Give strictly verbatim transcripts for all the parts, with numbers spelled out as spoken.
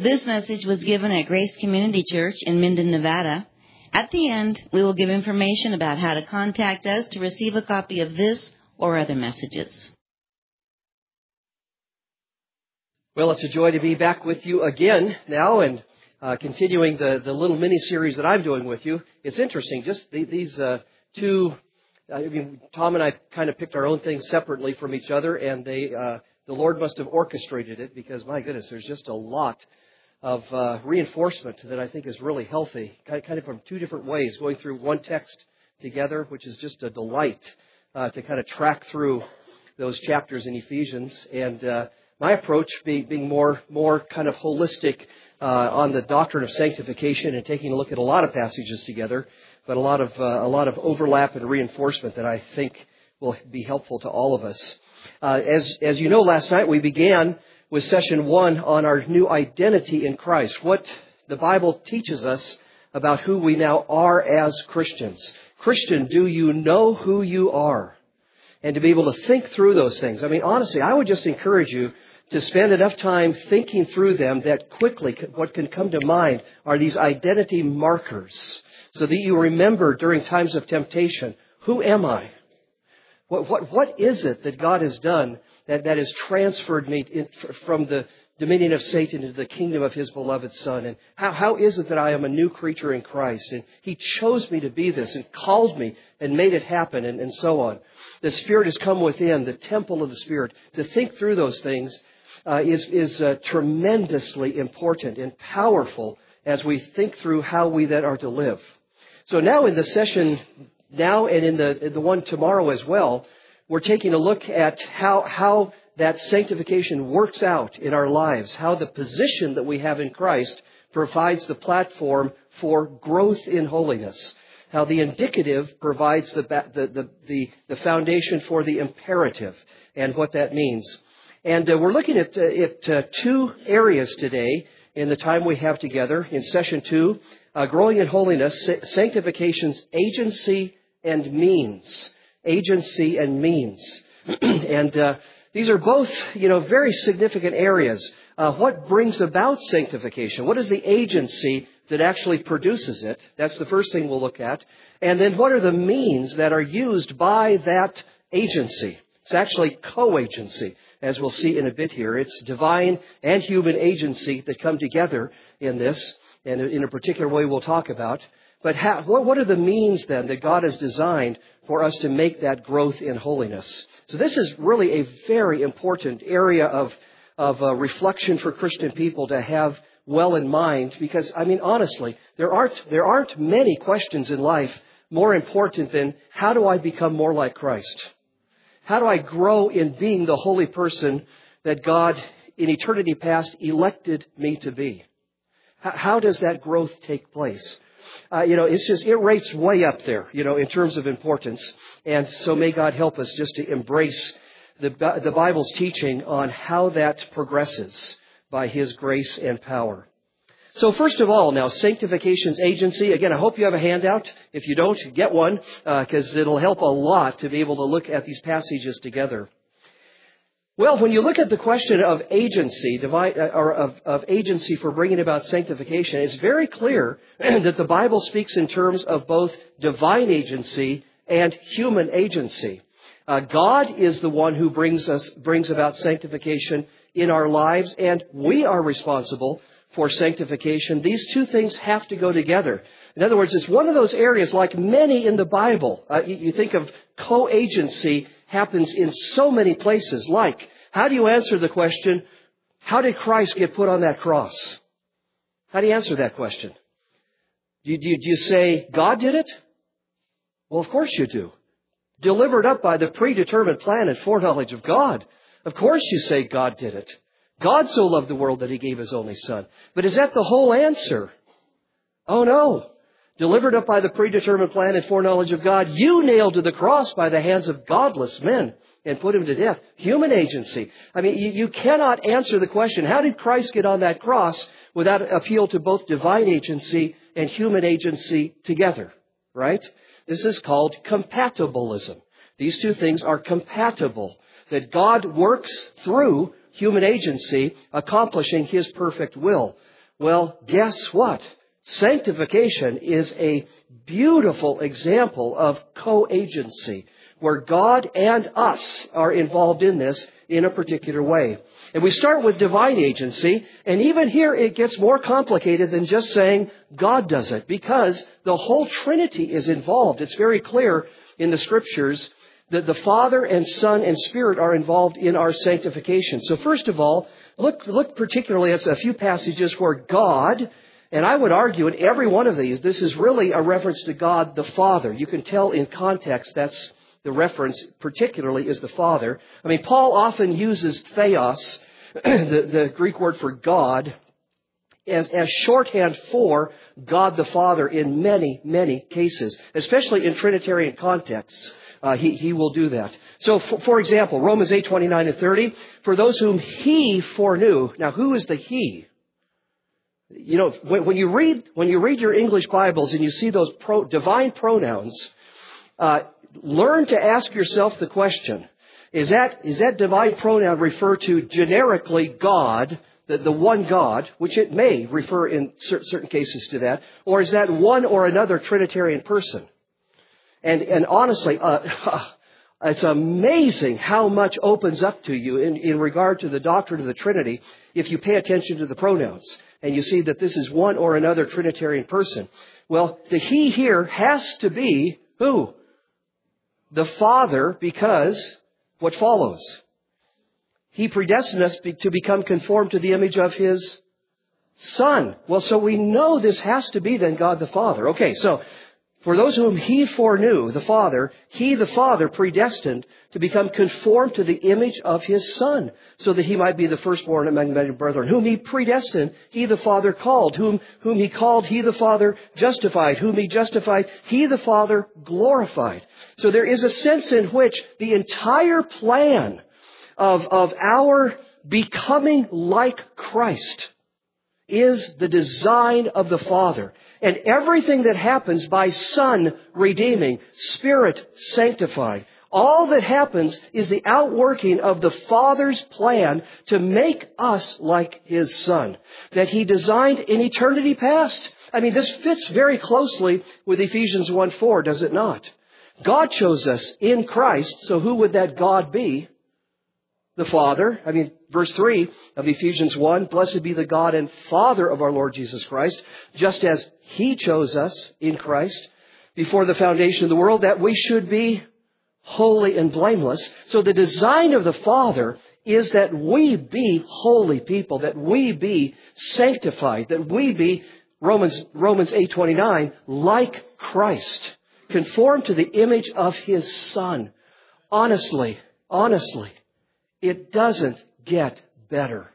This message was given at Grace Community Church in Minden, Nevada. At the end, we will give information about how to contact us to receive a copy of this or other messages. Well, it's a joy to be back with you again now and uh, continuing the, the little mini-series that I'm doing with you. It's interesting, just the, these uh, two, I mean, Tom and I kind of picked our own things separately from each other, and they, uh, the Lord must have orchestrated it because, my goodness, there's just a lot of uh, reinforcement that I think is really healthy, kind of from two different ways, going through one text together, which is just a delight uh, to kind of track through those chapters in Ephesians. And uh, my approach being, being more, more kind of holistic uh, on the doctrine of sanctification and taking a look at a lot of passages together, but a lot of uh, a lot of overlap and reinforcement that I think will be helpful to all of us. Uh, as as you know, last night we began with session one on our new identity in Christ, what the Bible teaches us about who we now are as Christians. Christian, do you know who you are? And to be able to think through those things. I mean, honestly, I would just encourage you to spend enough time thinking through them that quickly what can come to mind are these identity markers so that you remember during times of temptation, who am I? What, what, what is it that God has done that, that has transferred me in, from the dominion of Satan into the kingdom of His beloved Son? And how, how is it that I am a new creature in Christ? And He chose me to be this and called me and made it happen and, and so on. The Spirit has come within, the temple of the Spirit. To think through those things uh, is, is uh, tremendously important and powerful as we think through how we then are to live. So now in the session now and in the, in the one tomorrow as well, we're taking a look at how, how that sanctification works out in our lives, how the position that we have in Christ provides the platform for growth in holiness, how the indicative provides the, the, the, the, the foundation for the imperative and what that means. And uh, we're looking at, uh, at uh, two areas today in the time we have together in session two, uh, growing in holiness, sanctification's agency and means. Agency and means. and uh, these are both, you know, very significant areas. Uh, what brings about sanctification? What is the agency that actually produces it? That's the first thing we'll look at. And then what are the means that are used by that agency? It's actually co-agency, as we'll see in a bit here. It's divine and human agency that come together in this, and in a particular way we'll talk about. But how, what are the means then that God has designed for us to make that growth in holiness? So this is really a very important area of, of uh, reflection for Christian people to have well in mind, because, I mean, honestly, there aren't, there aren't many questions in life more important than how do I become more like Christ? How do I grow in being the holy person that God in eternity past elected me to be? How, how does that growth take place? Uh, you know, it's just, it rates way up there, you know, in terms of importance. And so may God help us just to embrace the, the Bible's teaching on how that progresses by His grace and power. So first of all, now, sanctification's agency. Again, I hope you have a handout. If you don't, get one, because uh, it'll help a lot to be able to look at these passages together. Well, when you look at the question of agency, divine, or of, of agency for bringing about sanctification, it's very clear that the Bible speaks in terms of both divine agency and human agency. Uh, God is the one who brings us brings about sanctification in our lives, and we are responsible for sanctification. These two things have to go together. In other words, it's one of those areas, like many in the Bible. Uh, you, you think of co-agency happens in so many places. Like, how do you answer the question, how did Christ get put on that cross? How do you answer that question? Do you, do you, do you say, God did it? Well, of course you do. Delivered up by the predetermined plan and foreknowledge of God. Of course you say God did it. God so loved the world that He gave His only Son. But is that the whole answer? Oh no. Delivered up by the predetermined plan and foreknowledge of God, you nailed to the cross by the hands of godless men and put Him to death. Human agency. I mean, you, you cannot answer the question, how did Christ get on that cross, without appeal to both divine agency and human agency together, right? This is called compatibilism. These two things are compatible. That God works through human agency, accomplishing His perfect will. Well, guess what? Sanctification is a beautiful example of co-agency, where God and us are involved in this in a particular way. And we start with divine agency, and even here it gets more complicated than just saying God does it, because the whole Trinity is involved. It's very clear in the Scriptures that the Father and Son and Spirit are involved in our sanctification. So first of all, look, look particularly at a few passages where God, and I would argue in every one of these, this is really a reference to God the Father. You can tell in context that's the reference particularly is the Father. I mean, Paul often uses theos, the, the Greek word for God, as, as shorthand for God the Father in many, many cases, especially in Trinitarian contexts. Uh, he, he will do that. So, for, for example, Romans eight, twenty-nine and thirty, for those whom He foreknew. Now, who is the He? You know, when, when you read when you read your English Bibles and you see those pro, divine pronouns, uh, learn to ask yourself the question: Is that is that divine pronoun refer to generically God, the, the one God, which it may refer in certain cases to that, or is that one or another Trinitarian person? And and honestly, uh, it's amazing how much opens up to you in, in regard to the doctrine of the Trinity if you pay attention to the pronouns and you see that this is one or another Trinitarian person. Well, the He here has to be who? The Father, because what follows? He predestined us to become conformed to the image of His Son. Well, so we know this has to be then God the Father. Okay, so for those whom He foreknew, the Father, He, the Father, predestined to become conformed to the image of His Son, so that He might be the firstborn among many brethren. Whom He predestined, He, the Father, called. Whom, whom He called, He, the Father, justified. Whom He justified, He, the Father, glorified. So there is a sense in which the entire plan of, of our becoming like Christ is the design of the Father. And everything that happens by Son redeeming, Spirit sanctifying, all that happens is the outworking of the Father's plan to make us like His Son, that He designed in eternity past. I mean, this fits very closely with Ephesians one four, does it not? God chose us in Christ, so who would that God be? The Father. I mean, verse three of Ephesians one, blessed be the God and Father of our Lord Jesus Christ, just as He chose us in Christ before the foundation of the world, that we should be holy and blameless. So the design of the Father is that we be holy people, that we be sanctified, that we be, Romans, Romans eight twenty-nine, like Christ, conformed to the image of His Son. Honestly, honestly, it doesn't get better.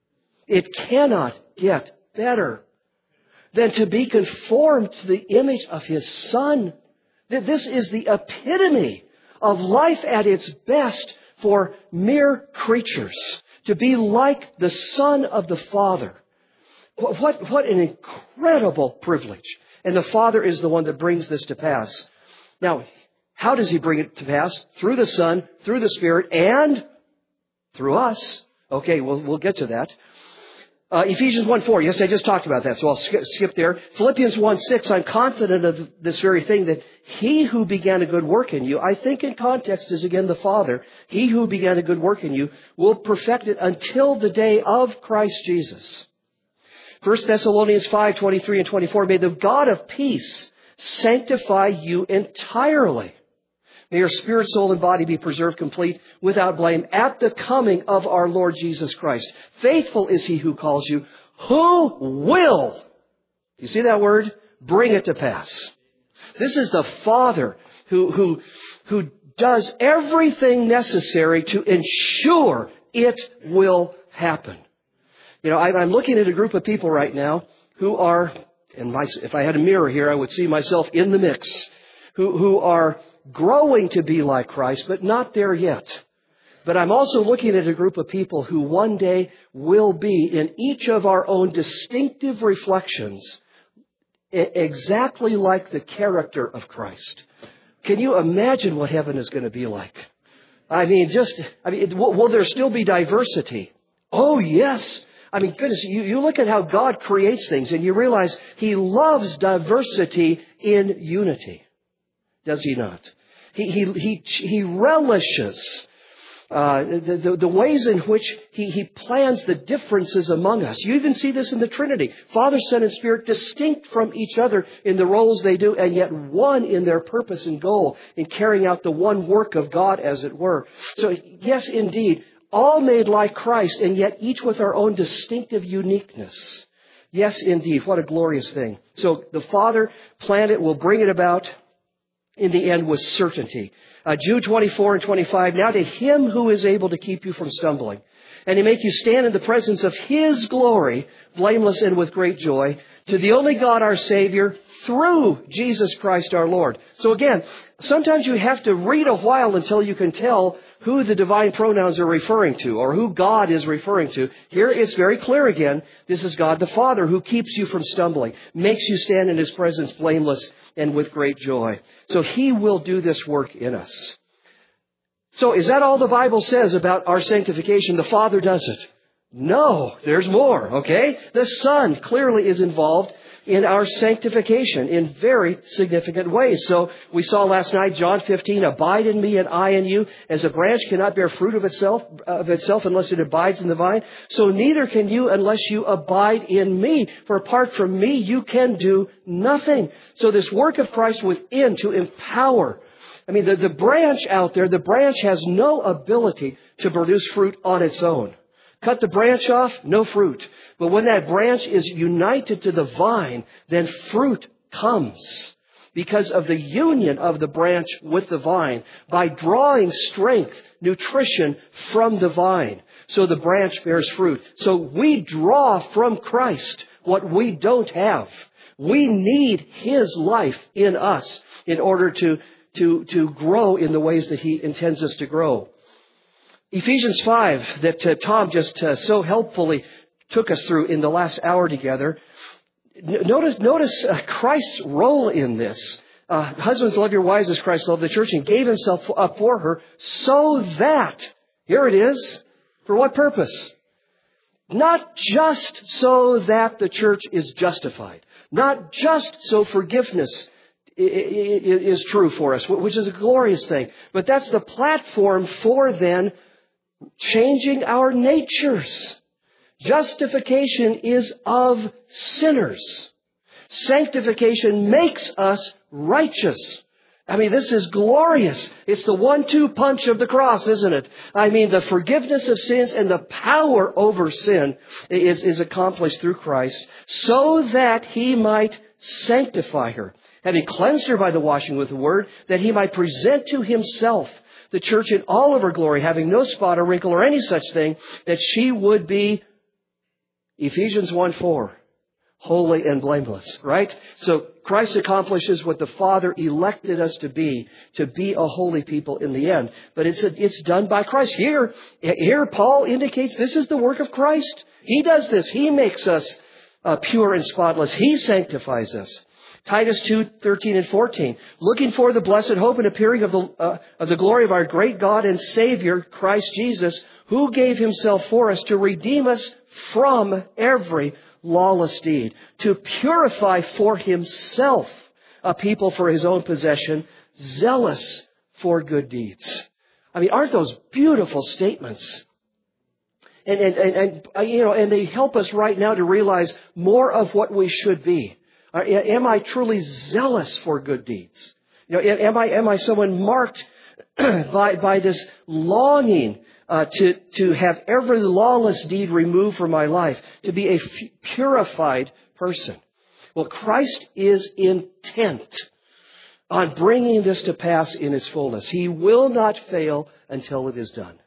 It cannot get better than to be conformed to the image of His Son. This is the epitome of life at its best for mere creatures. To be like the Son of the Father. What, what an incredible privilege. And the Father is the one that brings this to pass. Now, how does He bring it to pass? Through the Son, through the Spirit, and through us. Okay, we'll, we'll get to that. Uh, Ephesians one four. Yes, I just talked about that, so I'll skip, skip there. Philippians one six. I'm confident of this very thing, that He who began a good work in you, I think in context is again the Father. He who began a good work in you will perfect it until the day of Christ Jesus. First Thessalonians five twenty-three and twenty-four. May the God of peace sanctify you entirely. May your spirit, soul, and body be preserved complete without blame at the coming of our Lord Jesus Christ. Faithful is He who calls you, who will, you see that word? Bring it to pass. This is the Father who, who, who does everything necessary to ensure it will happen. You know, I'm looking at a group of people right now who are, and my, if I had a mirror here, I would see myself in the mix, who, who are growing to be like Christ, but not there yet. But I'm also looking at a group of people who one day will be, in each of our own distinctive reflections, exactly like the character of Christ. Can you imagine what heaven is going to be like? I mean, just, I mean, will, will there still be diversity? Oh, yes. I mean, goodness, you, you look at how God creates things and you realize He loves diversity in unity. Does He not? He, he, he, he relishes uh, the, the, the ways in which he, he plans the differences among us. You even see this in the Trinity. Father, Son, and Spirit distinct from each other in the roles they do, and yet one in their purpose and goal in carrying out the one work of God, as it were. So, yes, indeed, all made like Christ, and yet each with our own distinctive uniqueness. Yes, indeed. What a glorious thing. So the Father planned it, will bring it about in the end with certainty. Uh, Jude twenty-four and twenty-five, now to Him who is able to keep you from stumbling and to make you stand in the presence of His glory, blameless and with great joy, to the only God our Savior, through Jesus Christ our Lord. So again, sometimes you have to read a while until you can tell who the divine pronouns are referring to or who God is referring to. Here it's very clear again. This is God the Father who keeps you from stumbling, makes you stand in His presence blameless and with great joy. So He will do this work in us. So is that all the Bible says about our sanctification? The Father does it? No, there's more, okay? The Son clearly is involved in our sanctification in very significant ways. So we saw last night, John fifteen, abide in me and I in you. As a branch cannot bear fruit of itself, of itself unless it abides in the vine, so neither can you unless you abide in me. For apart from me, you can do nothing. So this work of Christ within to empower. I mean, the, the branch out there, the branch has no ability to produce fruit on its own. Cut the branch off, no fruit. But when that branch is united to the vine, then fruit comes because of the union of the branch with the vine by drawing strength, nutrition from the vine. So the branch bears fruit. So we draw from Christ what we don't have. We need His life in us in order to, to, to grow in the ways that He intends us to grow. Ephesians five, that uh, Tom just uh, so helpfully took us through in the last hour together. N- notice notice uh, Christ's role in this. Uh, Husbands, love your wives as Christ loved the church and gave Himself up for her so that, here it is, for what purpose? Not just so that the church is justified. Not just so forgiveness is true for us, which is a glorious thing. But that's the platform for then changing our natures. Justification is of sinners. Sanctification makes us righteous. I mean, this is glorious. It's the one two punch of the cross, isn't it? I mean, the forgiveness of sins and the power over sin is, is accomplished through Christ so that He might sanctify her, having cleansed her by the washing with the word, that He might present to Himself the church in all of her glory, having no spot or wrinkle or any such thing, that she would be, Ephesians one four, holy and blameless, right? So Christ accomplishes what the Father elected us to be, to be a holy people in the end. But it's a, it's done by Christ. Here, here Paul indicates this is the work of Christ. He does this. He makes us uh, pure and spotless. He sanctifies us. Titus two thirteen and fourteen, looking for the blessed hope and appearing of the, uh, of the glory of our great God and Savior, Christ Jesus, who gave Himself for us to redeem us from every lawless deed, to purify for Himself a people for His own possession, zealous for good deeds. I mean, aren't those beautiful statements? And, and, and, and, you know, and they help us right now to realize more of what we should be. Am I truly zealous for good deeds? You know, am I am I someone marked by by this longing uh, to to have every lawless deed removed from my life, to be a f- purified person? Well, Christ is intent on bringing this to pass in its fullness. He will not fail until it is done.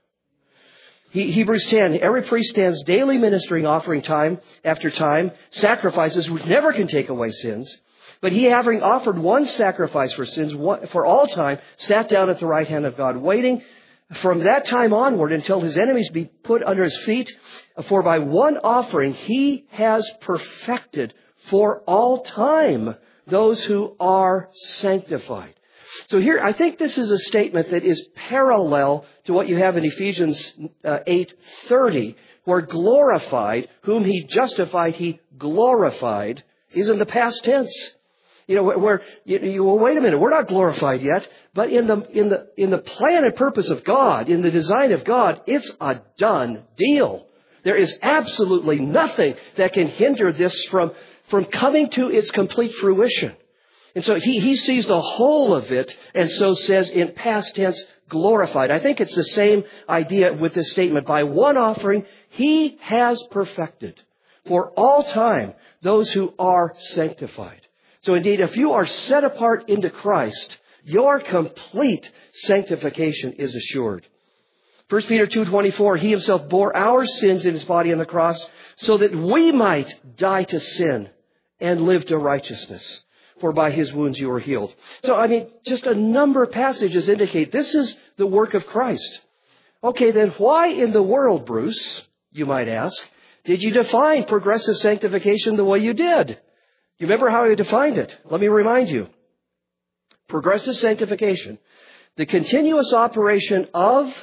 He, Hebrews ten, every priest stands daily ministering, offering time after time, sacrifices which never can take away sins. But He, having offered one sacrifice for sins one, for all time, sat down at the right hand of God, waiting from that time onward until His enemies be put under His feet. For by one offering He has perfected for all time those who are sanctified. So here, I think this is a statement that is parallel to what you have in Ephesians uh, eight thirty, where glorified, whom He justified, He glorified, is in the past tense. You know, where, you, you, well, wait a minute, we're not glorified yet, but in the, in the, in the plan and purpose of God, in the design of God, it's a done deal. There is absolutely nothing that can hinder this from, from coming to its complete fruition. And so he, he sees the whole of it, and so says in past tense, glorified. I think it's the same idea with this statement. By one offering, He has perfected for all time those who are sanctified. So indeed, if you are set apart into Christ, your complete sanctification is assured. First Peter two twenty-four, He Himself bore our sins in His body on the cross so that we might die to sin and live to righteousness. For by His wounds you were healed. So, I mean, just a number of passages indicate this is the work of Christ. Okay, then why in the world, Bruce, you might ask, did you define progressive sanctification the way you did? You remember how I defined it? Let me remind you. Progressive sanctification, the continuous operation of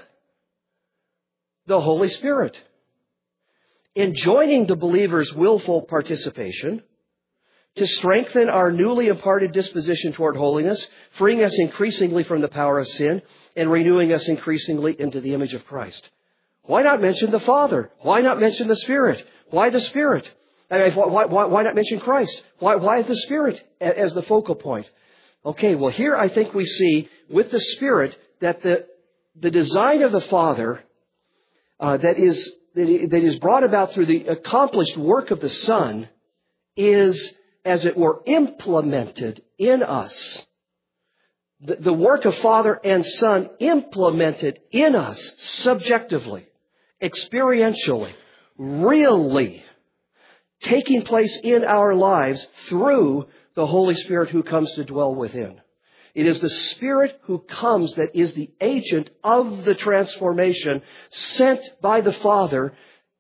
the Holy Spirit, enjoining the believer's willful participation to strengthen our newly imparted disposition toward holiness, freeing us increasingly from the power of sin, and renewing us increasingly into the image of Christ. Why not mention the Father? Why not mention the Spirit? Why the Spirit? I mean, why, why, why not mention Christ? Why, why the Spirit as the focal point? Okay, well here I think we see with the Spirit that the, the design of the Father uh, that is that is brought about through the accomplished work of the Son is, as it were, implemented in us. The, the work of Father and Son implemented in us subjectively, experientially, really, taking place in our lives through the Holy Spirit who comes to dwell within. It is the Spirit who comes that is the agent of the transformation sent by the Father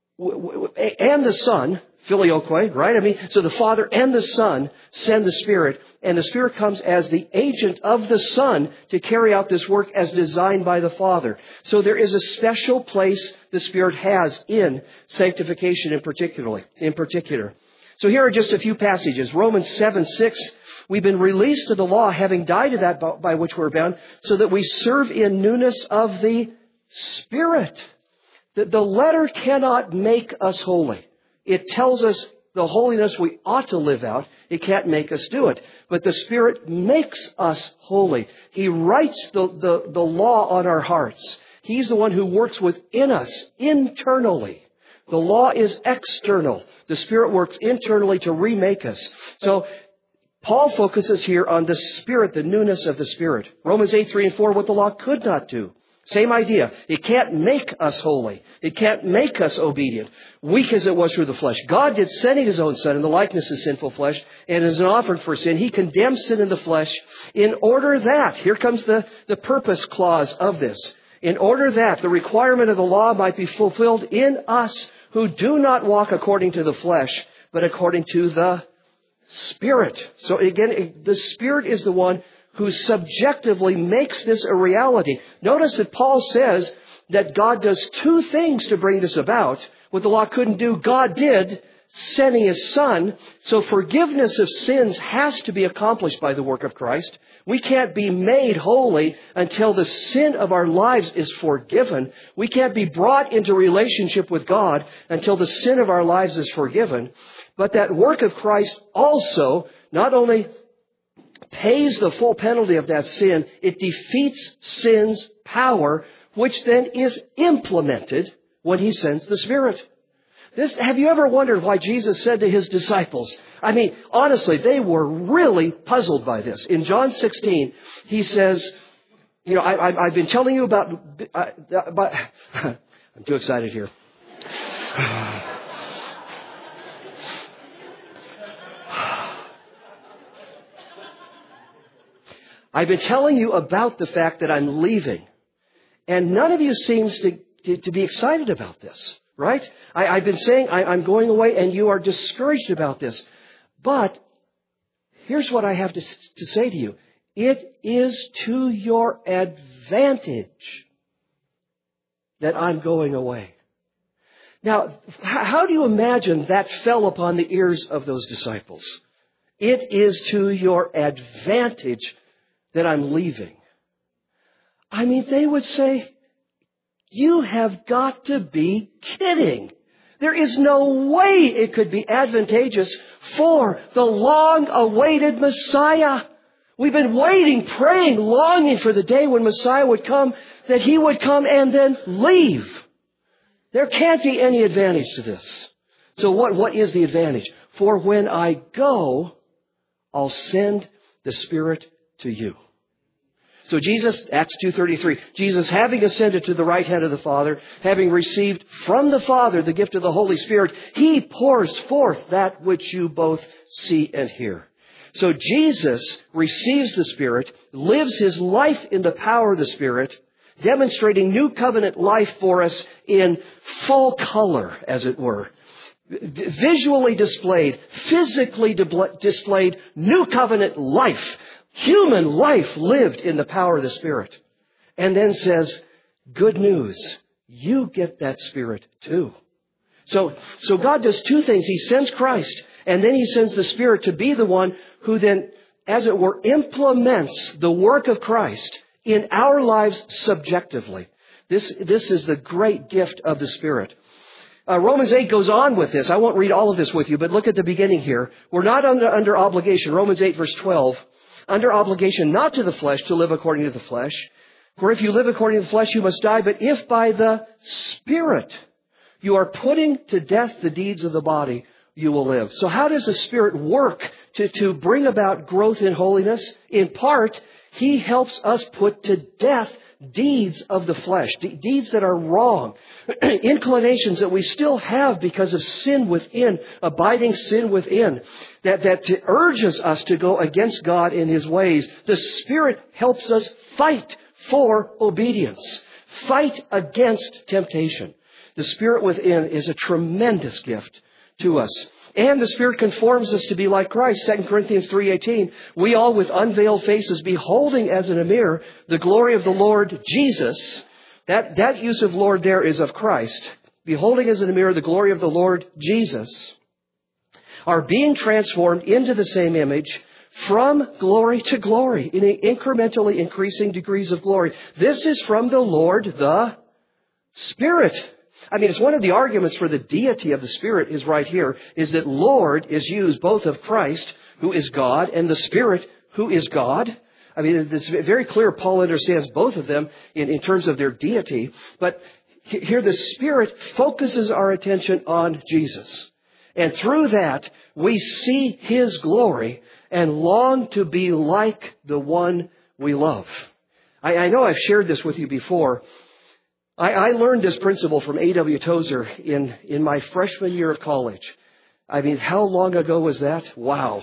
and the Son, filioque, right? I mean, so the Father and the Son send the Spirit, and the Spirit comes as the agent of the Son to carry out this work as designed by the Father. So there is a special place the Spirit has in sanctification in particular. In particular. So here are just a few passages. Romans seven six, we've been released to the law, having died to that by which we're bound, so that we serve in newness of the Spirit. The, the letter cannot make us holy. It tells us the holiness we ought to live out. It can't make us do it. But the Spirit makes us holy. He writes the, the, the law on our hearts. He's the one who works within us internally. The law is external. The Spirit works internally to remake us. So Paul focuses here on the Spirit, the newness of the Spirit. Romans eight, three and four, what the law could not do. Same idea. It can't make us holy. It can't make us obedient. Weak as it was through the flesh. God did sending His own Son in the likeness of sinful flesh, and as an offering for sin, He condemned sin in the flesh in order that, here comes the, the purpose clause of this, in order that the requirement of the law might be fulfilled in us who do not walk according to the flesh, but according to the Spirit. So again, the Spirit is the one who subjectively makes this a reality. Notice that Paul says that God does two things to bring this about. What the law couldn't do, God did, sending His Son. So forgiveness of sins has to be accomplished by the work of Christ. We can't be made holy until the sin of our lives is forgiven. We can't be brought into relationship with God until the sin of our lives is forgiven. But that work of Christ also not only pays the full penalty of that sin, it defeats sin's power, which then is implemented when He sends the Spirit. This, have you ever wondered why Jesus said to His disciples? I mean, honestly, they were really puzzled by this. In John sixteen, He says, you know, I, I, I've been telling you about, uh, about I'm too excited here. I've been telling you about the fact that I'm leaving, and none of you seems to, to, to be excited about this, right? I, I've been saying I, I'm going away, and you are discouraged about this. But here's what I have to, to say to you. It is to your advantage that I'm going away. Now, how do you imagine that fell upon the ears of those disciples? It is to your advantage that I'm leaving. I mean, they would say, you have got to be kidding. There is no way it could be advantageous for the long-awaited Messiah. We've been waiting, praying, longing for the day when Messiah would come, that He would come and then leave. There can't be any advantage to this. So what, what is the advantage? For when I go, I'll send the Spirit to you. So Jesus, Acts two thirty-three, Jesus having ascended to the right hand of the Father, having received from the Father the gift of the Holy Spirit, He pours forth that which you both see and hear. So Jesus receives the Spirit, lives His life in the power of the Spirit, demonstrating new covenant life for us in full color, as it were. Visually displayed, physically displayed, new covenant life. Human life lived in the power of the Spirit. And then says, good news, you get that Spirit too. So, so God does two things. He sends Christ, and then He sends the Spirit to be the one who then, as it were, implements the work of Christ in our lives subjectively. This, this is the great gift of the Spirit. Uh, Romans eight goes on with this. I won't read all of this with you, but look at the beginning here. We're not under, under obligation. Romans eight verse twelve. Under obligation not to the flesh to live according to the flesh. For if you live according to the flesh, you must die. But if by the Spirit you are putting to death the deeds of the body, you will live. So how does the Spirit work to, to bring about growth in holiness? In part, He helps us put to death deeds of the flesh, de- deeds that are wrong, inclinations that we still have because of sin within, abiding sin within, that, that urges us to go against God in His ways. The Spirit helps us fight for obedience, fight against temptation. The Spirit within is a tremendous gift to us. And the Spirit conforms us to be like Christ. Second Corinthians three eighteen. We all with unveiled faces beholding as in a mirror the glory of the Lord Jesus. That, that use of Lord there is of Christ. Beholding as in a mirror the glory of the Lord Jesus. Are being transformed into the same image from glory to glory in incrementally increasing degrees of glory. This is from the Lord, the Spirit. I mean, it's one of the arguments for the deity of the Spirit is right here, is that Lord is used both of Christ, who is God, and the Spirit, who is God. I mean, it's very clear Paul understands both of them in, in terms of their deity. But here the Spirit focuses our attention on Jesus. And through that, we see His glory and long to be like the one we love. I, I know I've shared this with you before. I, I learned this principle from A W Tozer in, in my freshman year of college. I mean, how long ago was that? Wow.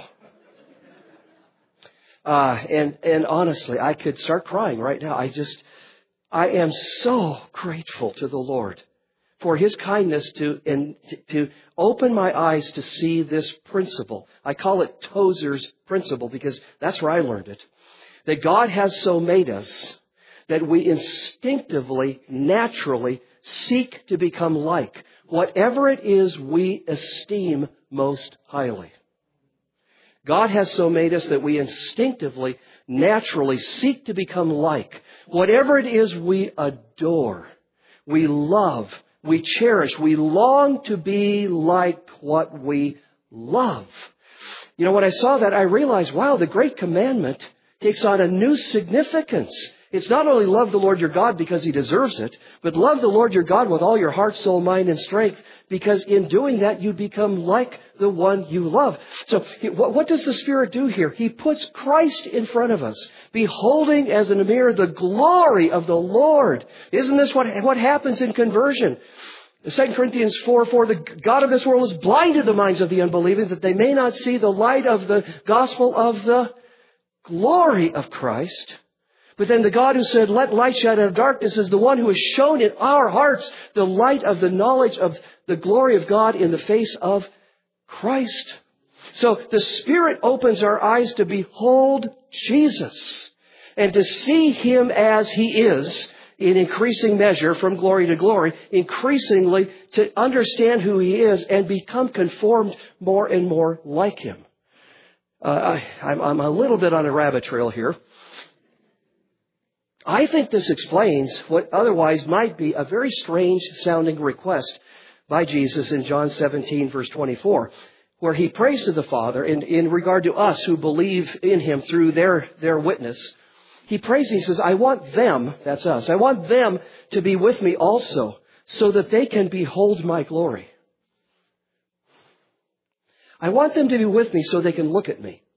Uh, and, and honestly, I could start crying right now. I just, I am so grateful to the Lord for His kindness to, and to open my eyes to see this principle. I call it Tozer's principle because that's where I learned it. That God has so made us that we instinctively, naturally seek to become like whatever it is we esteem most highly. God has so made us that we instinctively, naturally seek to become like whatever it is we adore, we love, we cherish, we long to be like what we love. You know, when I saw that, I realized, wow, the great commandment takes on a new significance. It's not only love the Lord your God because He deserves it, but love the Lord your God with all your heart, soul, mind, and strength, because in doing that, you become like the one you love. So what does the Spirit do here? He puts Christ in front of us, beholding as in a mirror the glory of the Lord. Isn't this what, what happens in conversion? Second Corinthians four four, the God of this world has blinded the minds of the unbelieving that they may not see the light of the gospel of the glory of Christ. But then the God who said, let light shine out of darkness, is the one who has shown in our hearts the light of the knowledge of the glory of God in the face of Christ. So the Spirit opens our eyes to behold Jesus and to see Him as He is, in increasing measure from glory to glory, increasingly to understand who He is and become conformed more and more like Him. Uh, I, I'm, I'm a little bit on a rabbit trail here. I think this explains what otherwise might be a very strange sounding request by Jesus in John seventeen, verse twenty-four, where He prays to the Father in, in regard to us who believe in Him through their, their witness. He prays, He says, I want them, that's us, I want them to be with me also so that they can behold my glory. I want them to be with me so they can look at me.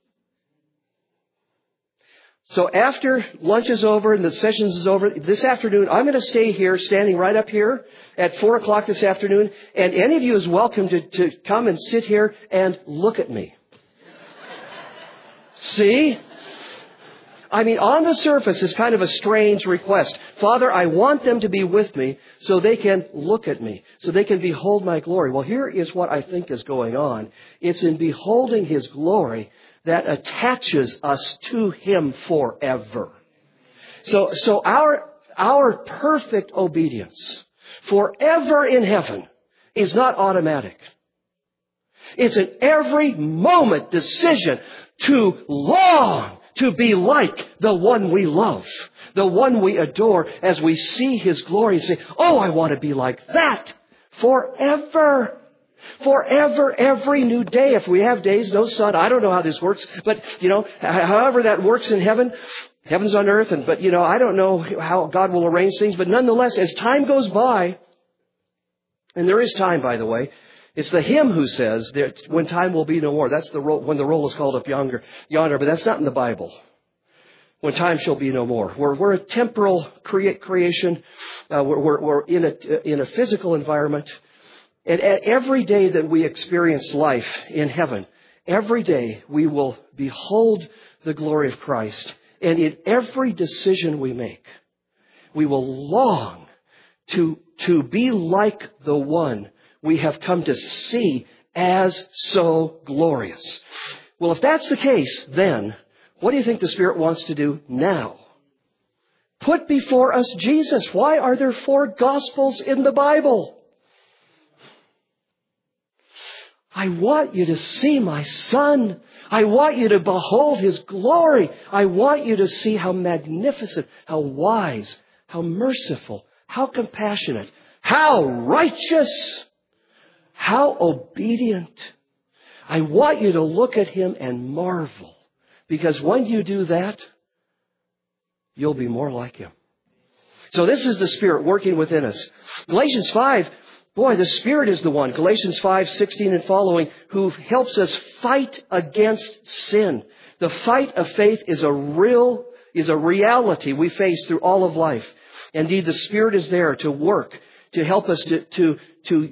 So after lunch is over and the sessions is over, this afternoon, I'm going to stay here, standing right up here at four o'clock this afternoon. And any of you is welcome to, to come and sit here and look at me. See? I mean, on the surface, it's kind of a strange request. Father, I want them to be with me so they can look at me, so they can behold my glory. Well, here is what I think is going on. It's in beholding His glory that attaches us to Him forever. So, so our, our perfect obedience forever in heaven is not automatic. It's an every moment decision to long to be like the one we love, the one we adore, as we see His glory and say, oh, I want to be like that forever. Forever, every new day. If we have days, no sun. I don't know how this works, but, you know, however that works in heaven, heaven's on earth, and but, you know, I don't know how God will arrange things, but nonetheless, as time goes by, and there is time, by the way, it's the hymn who says that when time will be no more. That's the roll, when the roll is called up yonder, yonder, but that's not in the Bible. When time shall be no more. We're, we're a temporal crea- creation. Uh, we're, we're, we're in a, in a physical environment. And every day that we experience life in heaven, every day we will behold the glory of Christ. And in every decision we make, we will long to, to be like the one we have come to see as so glorious. Well, if that's the case, then what do you think the Spirit wants to do now? Put before us Jesus. Why are there four Gospels in the Bible? I want you to see my Son. I want you to behold His glory. I want you to see how magnificent, how wise, how merciful, how compassionate, how righteous, how obedient. I want you to look at Him and marvel. Because when you do that, you'll be more like Him. So this is the Spirit working within us. Galatians five, boy, the Spirit is the one, Galatians five, sixteen and following, who helps us fight against sin. The fight of faith is a real, is a reality we face through all of life. Indeed, the Spirit is there to work, to help us to, to, to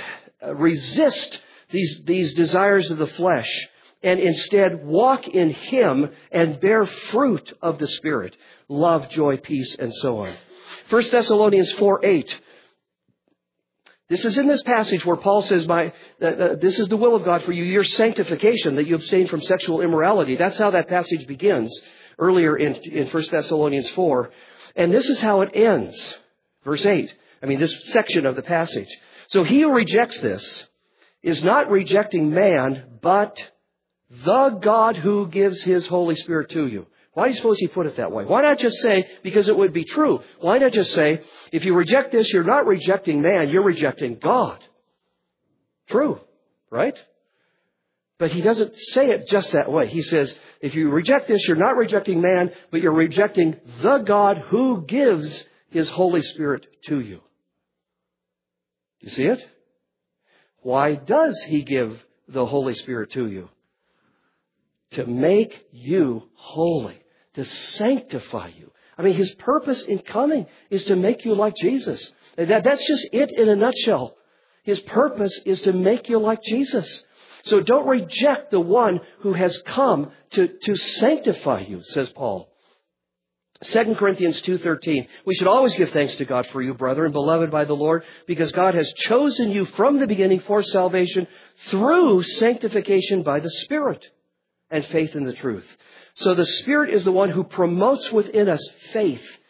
resist these, these desires of the flesh, and instead walk in Him and bear fruit of the Spirit. Love, joy, peace, and so on. First Thessalonians four, eight. This is in this passage where Paul says, "My, uh, uh, this is the will of God for you, your sanctification, that you abstain from sexual immorality." That's how that passage begins earlier in, in First Thessalonians four. And this is how it ends. Verse eight. I mean, this section of the passage. So he who rejects this is not rejecting man, but the God who gives His Holy Spirit to you. Why do you suppose he put it that way? Why not just say, because it would be true, why not just say, if you reject this, you're not rejecting man, you're rejecting God. True, right? But he doesn't say it just that way. He says, if you reject this, you're not rejecting man, but you're rejecting the God who gives His Holy Spirit to you. You see it? Why does He give the Holy Spirit to you? To make you holy, to sanctify you. I mean, His purpose in coming is to make you like Jesus. That, that's just it in a nutshell. His purpose is to make you like Jesus. So don't reject the one who has come to, to sanctify you, says Paul. Second Corinthians two thirteen. We should always give thanks to God for you, brethren, beloved by the Lord, because God has chosen you from the beginning for salvation through sanctification by the Spirit and faith in the truth. So the Spirit is the one who promotes within us faith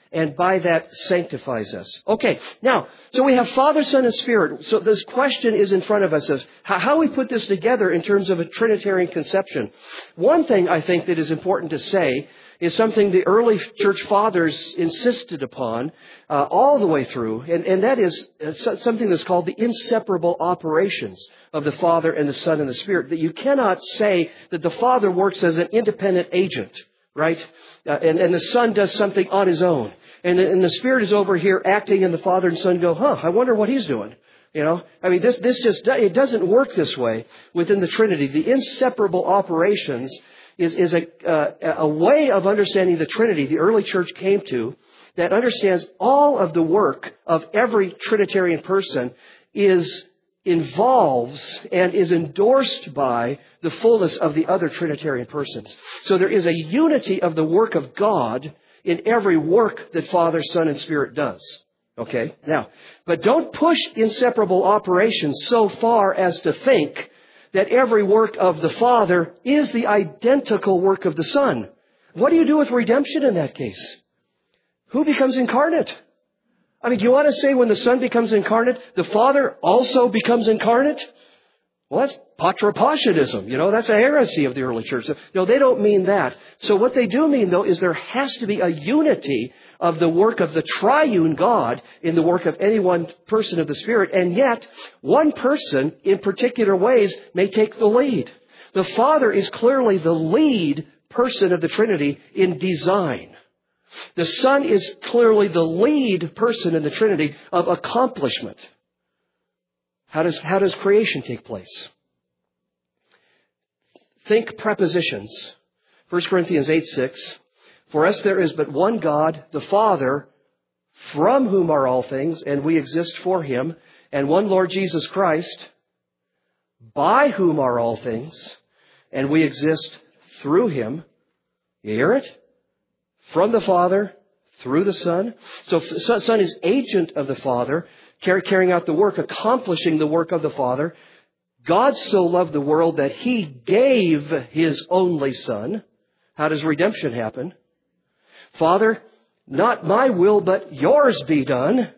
and by that sanctifies us. Okay, now, so we have Father, Son, and Spirit. So this question is in front of us of how we put this together in terms of a Trinitarian conception. One thing I think that is important to say is something the early church fathers insisted upon uh, all the way through, and, and that is uh, something that's called the inseparable operations of the Father and the Son and the Spirit. That you cannot say that the Father works as an independent agent, right? Uh, and, and the Son does something on his own. And, and the Spirit is over here acting, and the Father and Son go, huh, I wonder what he's doing. You know, I mean, this, this just, it doesn't work this way within the Trinity. The inseparable operations is, is a, uh, a way of understanding the Trinity the early church came to that understands all of the work of every Trinitarian person is involves and is endorsed by the fullness of the other Trinitarian persons. So there is a unity of the work of God in every work that Father, Son, and Spirit does. Okay? Now, but don't push inseparable operations so far as to think that every work of the Father is the identical work of the Son. What do you do with redemption in that case? Who becomes incarnate? I mean, do you want to say when the Son becomes incarnate, the Father also becomes incarnate? Well, that's patripassianism. You know, that's a heresy of the early church. No, they don't mean that. So what they do mean, though, is there has to be a unity of the work of the triune God in the work of any one person of the Spirit. And yet, one person in particular ways may take the lead. The Father is clearly the lead person of the Trinity in design. The Son is clearly the lead person in the Trinity of accomplishment. How does, how does creation take place? Think prepositions. First Corinthians eight six. For us there is but one God, the Father, from whom are all things, and we exist for Him, and one Lord Jesus Christ, by whom are all things, and we exist through Him. You hear it? From the Father, through the Son. So the Son is agent of the Father, carrying out the work, accomplishing the work of the Father. God so loved the world that He gave His only Son. How does redemption happen? Father, not my will, but yours be done.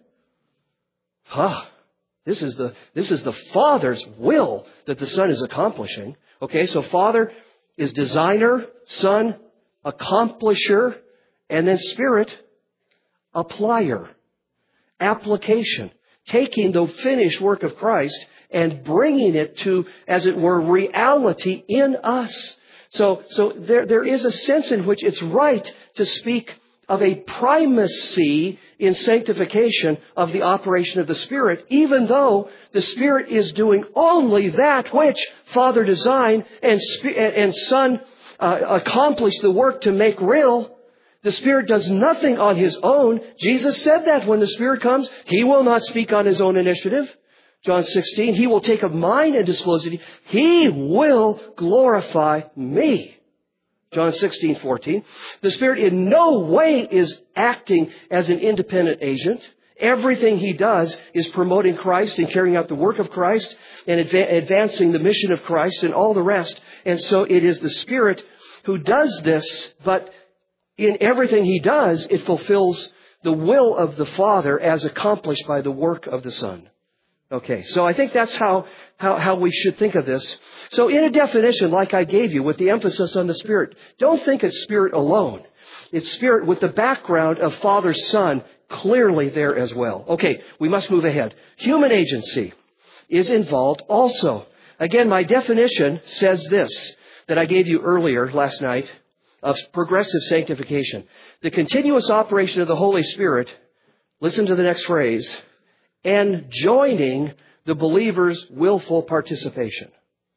Huh. This is the, this is the Father's will that the Son is accomplishing. Okay, so Father is designer, Son, accomplisher, and then Spirit, applier, application. Taking the finished work of Christ and bringing it to, as it were, reality in us. So, so there, there is a sense in which it's right to speak of a primacy in sanctification of the operation of the Spirit, even though the Spirit is doing only that which Father designed and, and Son uh, accomplished the work to make real. The Spirit does nothing on His own. Jesus said that when the Spirit comes, He will not speak on His own initiative. John sixteen, He will take of mine and disclose it. He will glorify me. John sixteen fourteen. The Spirit in no way is acting as an independent agent. Everything He does is promoting Christ and carrying out the work of Christ and adva- advancing the mission of Christ and all the rest. And so it is the Spirit who does this, but in everything He does, it fulfills the will of the Father as accomplished by the work of the Son. Okay, so I think that's how, how, how we should think of this. So in a definition like I gave you with the emphasis on the Spirit, don't think it's Spirit alone. It's Spirit with the background of Father, Son clearly there as well. Okay, we must move ahead. Human agency is involved also. Again, my definition says this that I gave you earlier last night of progressive sanctification. The continuous operation of the Holy Spirit, listen to the next phrase, and joining the believer's willful participation.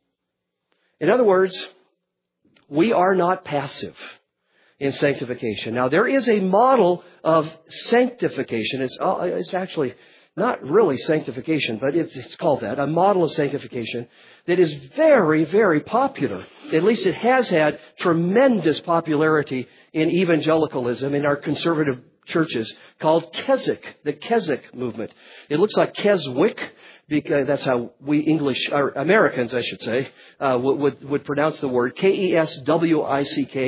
In other words, we are not passive in sanctification. Now, there is a model of sanctification. It's, uh, it's actually not really sanctification, but it's, it's called that, a model of sanctification that is very, very popular. At least it has had tremendous popularity in evangelicalism, in our conservative churches, called Keswick, the Keswick movement. It looks like Keswick, because that's how we English, or Americans, I should say, uh, would, would pronounce the word, K E S W I C K.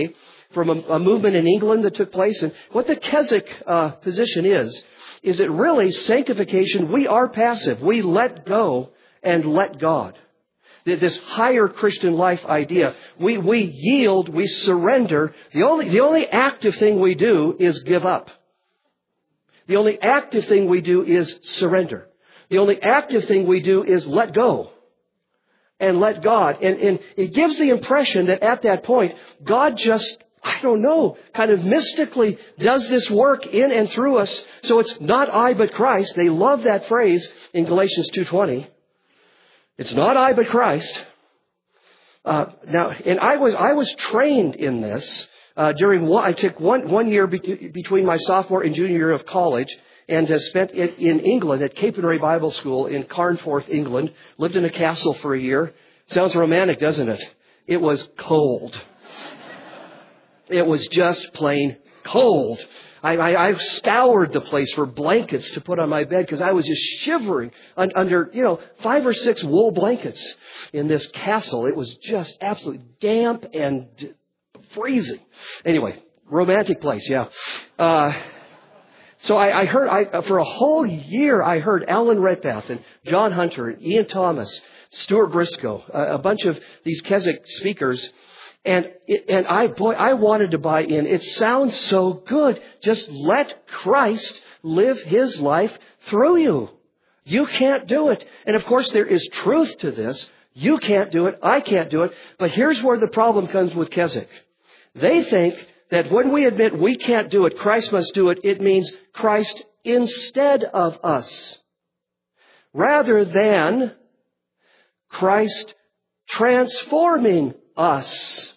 from a, a movement in England that took place. And what the Keswick uh, position is, is that really sanctification, we are passive. We let go and let God. This higher Christian life idea. We, we yield, we surrender. The only, the only active thing we do is give up. The only active thing we do is surrender. The only active thing we do is let go and let God. And, and it gives the impression that at that point, God just, I don't know, kind of mystically does this work in and through us. So it's not I but Christ. They love that phrase in Galatians two twenty. It's not I but Christ. Uh, now, and I was I was trained in this uh, during one. I took one one year be- between my sophomore and junior year of college, and uh, spent it in England at Capernwray Bible School in Carnforth, England. Lived in a castle for a year. Sounds romantic, doesn't it? It was cold. It was just plain cold. I, I, I scoured the place for blankets to put on my bed because I was just shivering un, under, you know, five or six wool blankets in this castle. It was just absolutely damp and freezing. Anyway, romantic place, yeah. Uh, so I, I heard, I, for a whole year, I heard Alan Redpath and John Hunter and Ian Thomas, Stuart Briscoe, a, a bunch of these Keswick speakers. And it, and I, boy, I wanted to buy in. It sounds so good. Just let Christ live His life through you. You can't do it. And of course, there is truth to this. You can't do it. I can't do it. But here's where the problem comes with Keswick. They think that when we admit we can't do it, Christ must do it, it means Christ instead of us. Rather than Christ transforming us.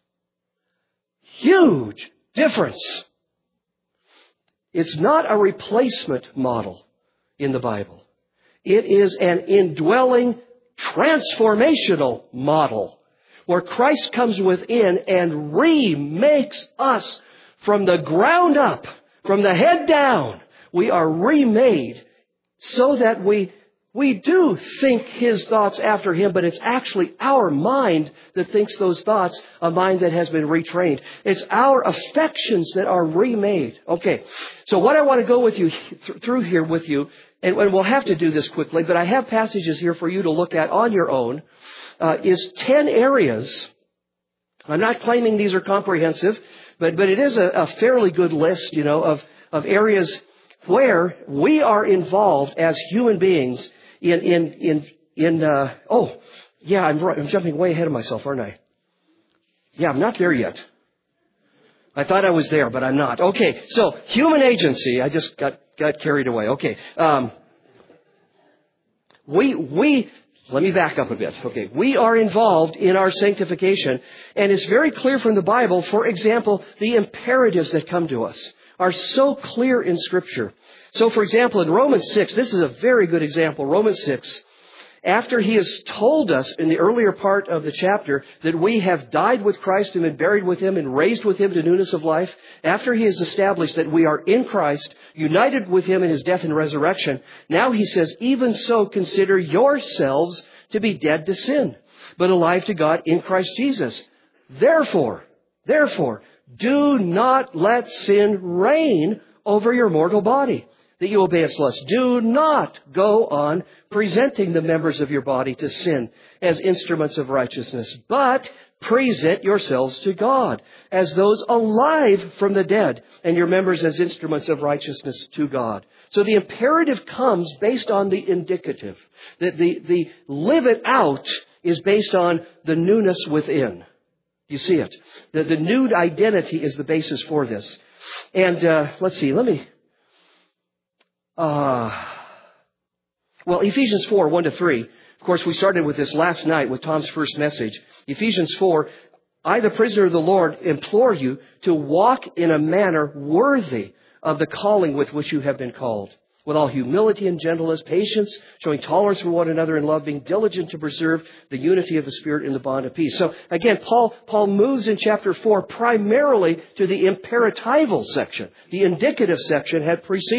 Huge difference. It's not a replacement model in the Bible. It is an indwelling, transformational model where Christ comes within and remakes us from the ground up, from the head down. We are remade so that we We do think His thoughts after Him, but it's actually our mind that thinks those thoughts, a mind that has been retrained. It's our affections that are remade. Okay, so what I want to go with you th- through here with you, and, and we'll have to do this quickly, but I have passages here for you to look at on your own, uh, is ten areas. I'm not claiming these are comprehensive, but, but it is a, a fairly good list, you know, of, of areas where we are involved as human beings In, in, in, in, uh, oh, yeah, I'm, I'm jumping way ahead of myself, aren't I? Yeah, I'm not there yet. I thought I was there, but I'm not. Okay, so human agency. I just got, got carried away. Okay. Um, we, we, let me back up a bit. Okay. We are involved in our sanctification, and it's very clear from the Bible. For example, the imperatives that come to us are so clear in Scripture. So, for example, in Romans six, this is a very good example. Romans six, after he has told us in the earlier part of the chapter that we have died with Christ and been buried with Him and raised with Him to newness of life, after he has established that we are in Christ, united with Him in His death and resurrection, now he says, even so consider yourselves to be dead to sin, but alive to God in Christ Jesus. Therefore, therefore, do not let sin reign over your mortal body, that you obey its lusts. Do not go on presenting the members of your body to sin as instruments of righteousness, but present yourselves to God as those alive from the dead, and your members as instruments of righteousness to God. So the imperative comes based on the indicative. The, the, the live it out is based on the newness within. You see it. The, the new identity is the basis for this. And uh, let's see, let me... Uh, well, Ephesians four, one to three. Of course, we started with this last night with Tom's first message. Ephesians four, I, the prisoner of the Lord, implore you to walk in a manner worthy of the calling with which you have been called, with all humility and gentleness, patience, showing tolerance for one another in love, being diligent to preserve the unity of the Spirit in the bond of peace. So again, Paul, Paul moves in chapter four primarily to the imperatival section. The indicative section had preceded.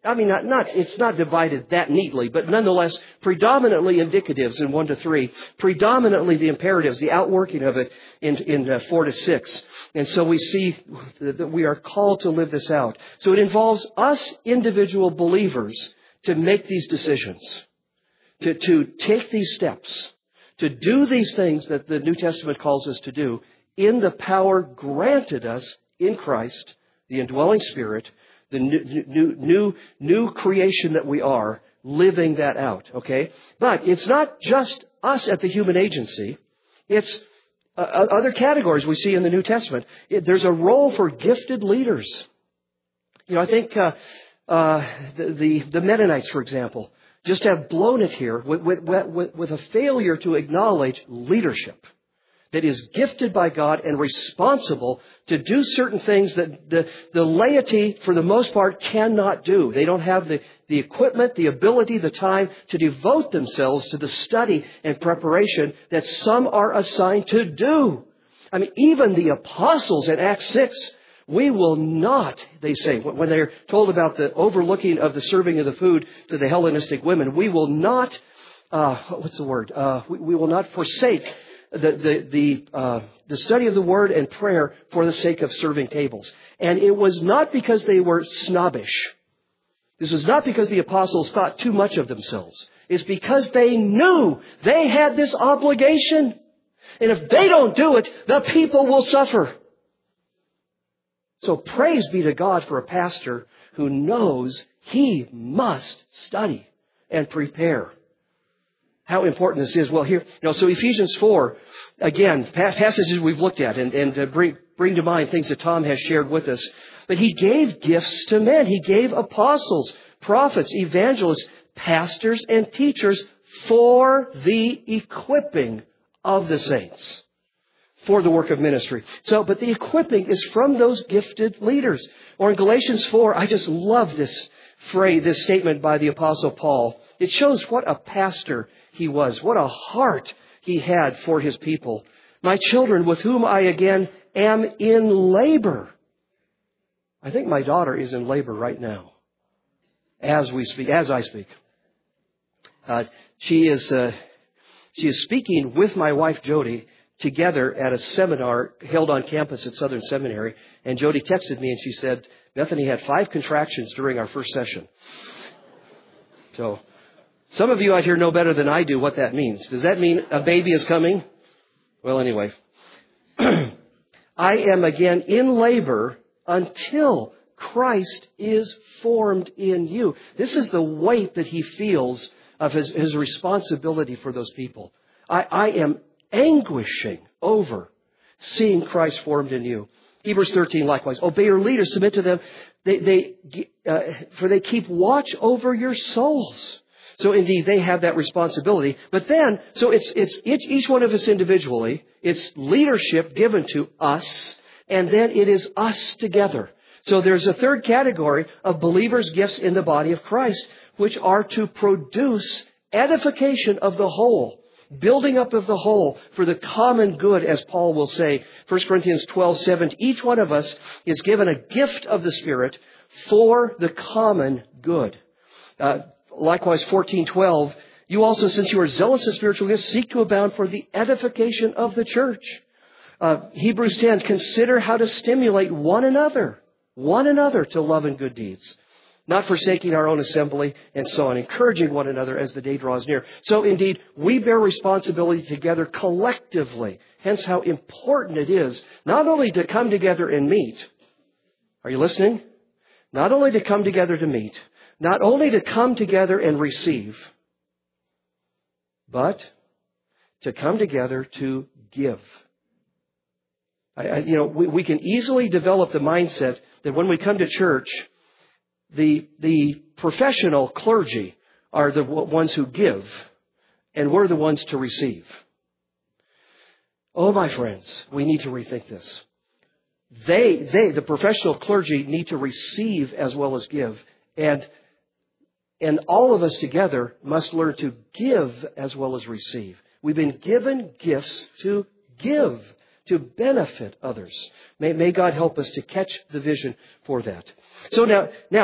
I mean, not, not, it's not divided that neatly, but nonetheless, predominantly indicatives in one to three, predominantly the imperatives, the outworking of it in, in uh, four to six. And so we see that we are called to live this out. So it involves us individual believers to make these decisions, to, to take these steps, to do these things that the New Testament calls us to do in the power granted us in Christ, the indwelling Spirit, the new, new, new, new creation that we are, living that out, okay? But it's not just us at the human agency. It's uh, other categories we see in the New Testament. It, there's a role for gifted leaders. You know, I think uh, uh, the, the, the Mennonites, for example, just have blown it here with, with, with, with a failure to acknowledge leadership that is gifted by God and responsible to do certain things that the, the laity, for the most part, cannot do. They don't have the, the equipment, the ability, the time to devote themselves to the study and preparation that some are assigned to do. I mean, even the apostles in Acts six, we will not, they say, when they're told about the overlooking of the serving of the food to the Hellenistic women, we will not, uh, what's the word? Uh, we, we will not forsake the the the, uh, the study of the Word and prayer for the sake of serving tables. And it was not because they were snobbish. This was not because the apostles thought too much of themselves. It's because they knew they had this obligation. And if they don't do it, the people will suffer. So praise be to God for a pastor who knows he must study and prepare. How important this is. Well, here, you know, so Ephesians four, again, passages we've looked at and, and uh, bring, bring to mind things that Tom has shared with us. But He gave gifts to men. He gave apostles, prophets, evangelists, pastors, and teachers for the equipping of the saints, for the work of ministry. So, but the equipping is from those gifted leaders. Or in Galatians four, I just love this phrase, this statement by the Apostle Paul. It shows what a pastor he was, what a heart he had for his people. My children, with whom I again am in labor. I think my daughter is in labor right now, as we speak, as I speak. Uh, she is uh, she is speaking with my wife Jody together at a seminar held on campus at Southern Seminary. And Jody texted me and she said, Bethany had five contractions during our first session. So some of you out here know better than I do what that means. Does that mean a baby is coming? Well, anyway. I am again in labor until Christ is formed in you. This is the weight that he feels of his, his responsibility for those people. I, I am anguishing over seeing Christ formed in you. Hebrews thirteen, likewise. Obey your leaders, submit to them, they, they, uh, for they keep watch over your souls. So indeed, they have that responsibility. But then, so it's, it's each, each one of us individually, it's leadership given to us, and then it is us together. So there's a third category of believers' gifts in the body of Christ, which are to produce edification of the whole, building up of the whole for the common good, as Paul will say. First Corinthians twelve seven, each one of us is given a gift of the Spirit for the common good. Uh, likewise, fourteen twelve, you also, since you are zealous of spiritual gifts, seek to abound for the edification of the church. Uh, Hebrews ten, consider how to stimulate one another, one another to love and good deeds, not forsaking our own assembly, and so on, encouraging one another as the day draws near. So indeed, we bear responsibility together collectively. Hence how important it is not only to come together and meet. Are you listening? Not only to come together to meet, not only to come together and receive, but to come together to give. I, I, you know, we, we can easily develop the mindset that when we come to church, The, the professional clergy are the ones who give, and we're the ones to receive. Oh, my friends, we need to rethink this. They, they, the professional clergy need to receive as well as give. And, and all of us together must learn to give as well as receive. We've been given gifts to give, to benefit others. May, may God help us to catch the vision for that. So now, now,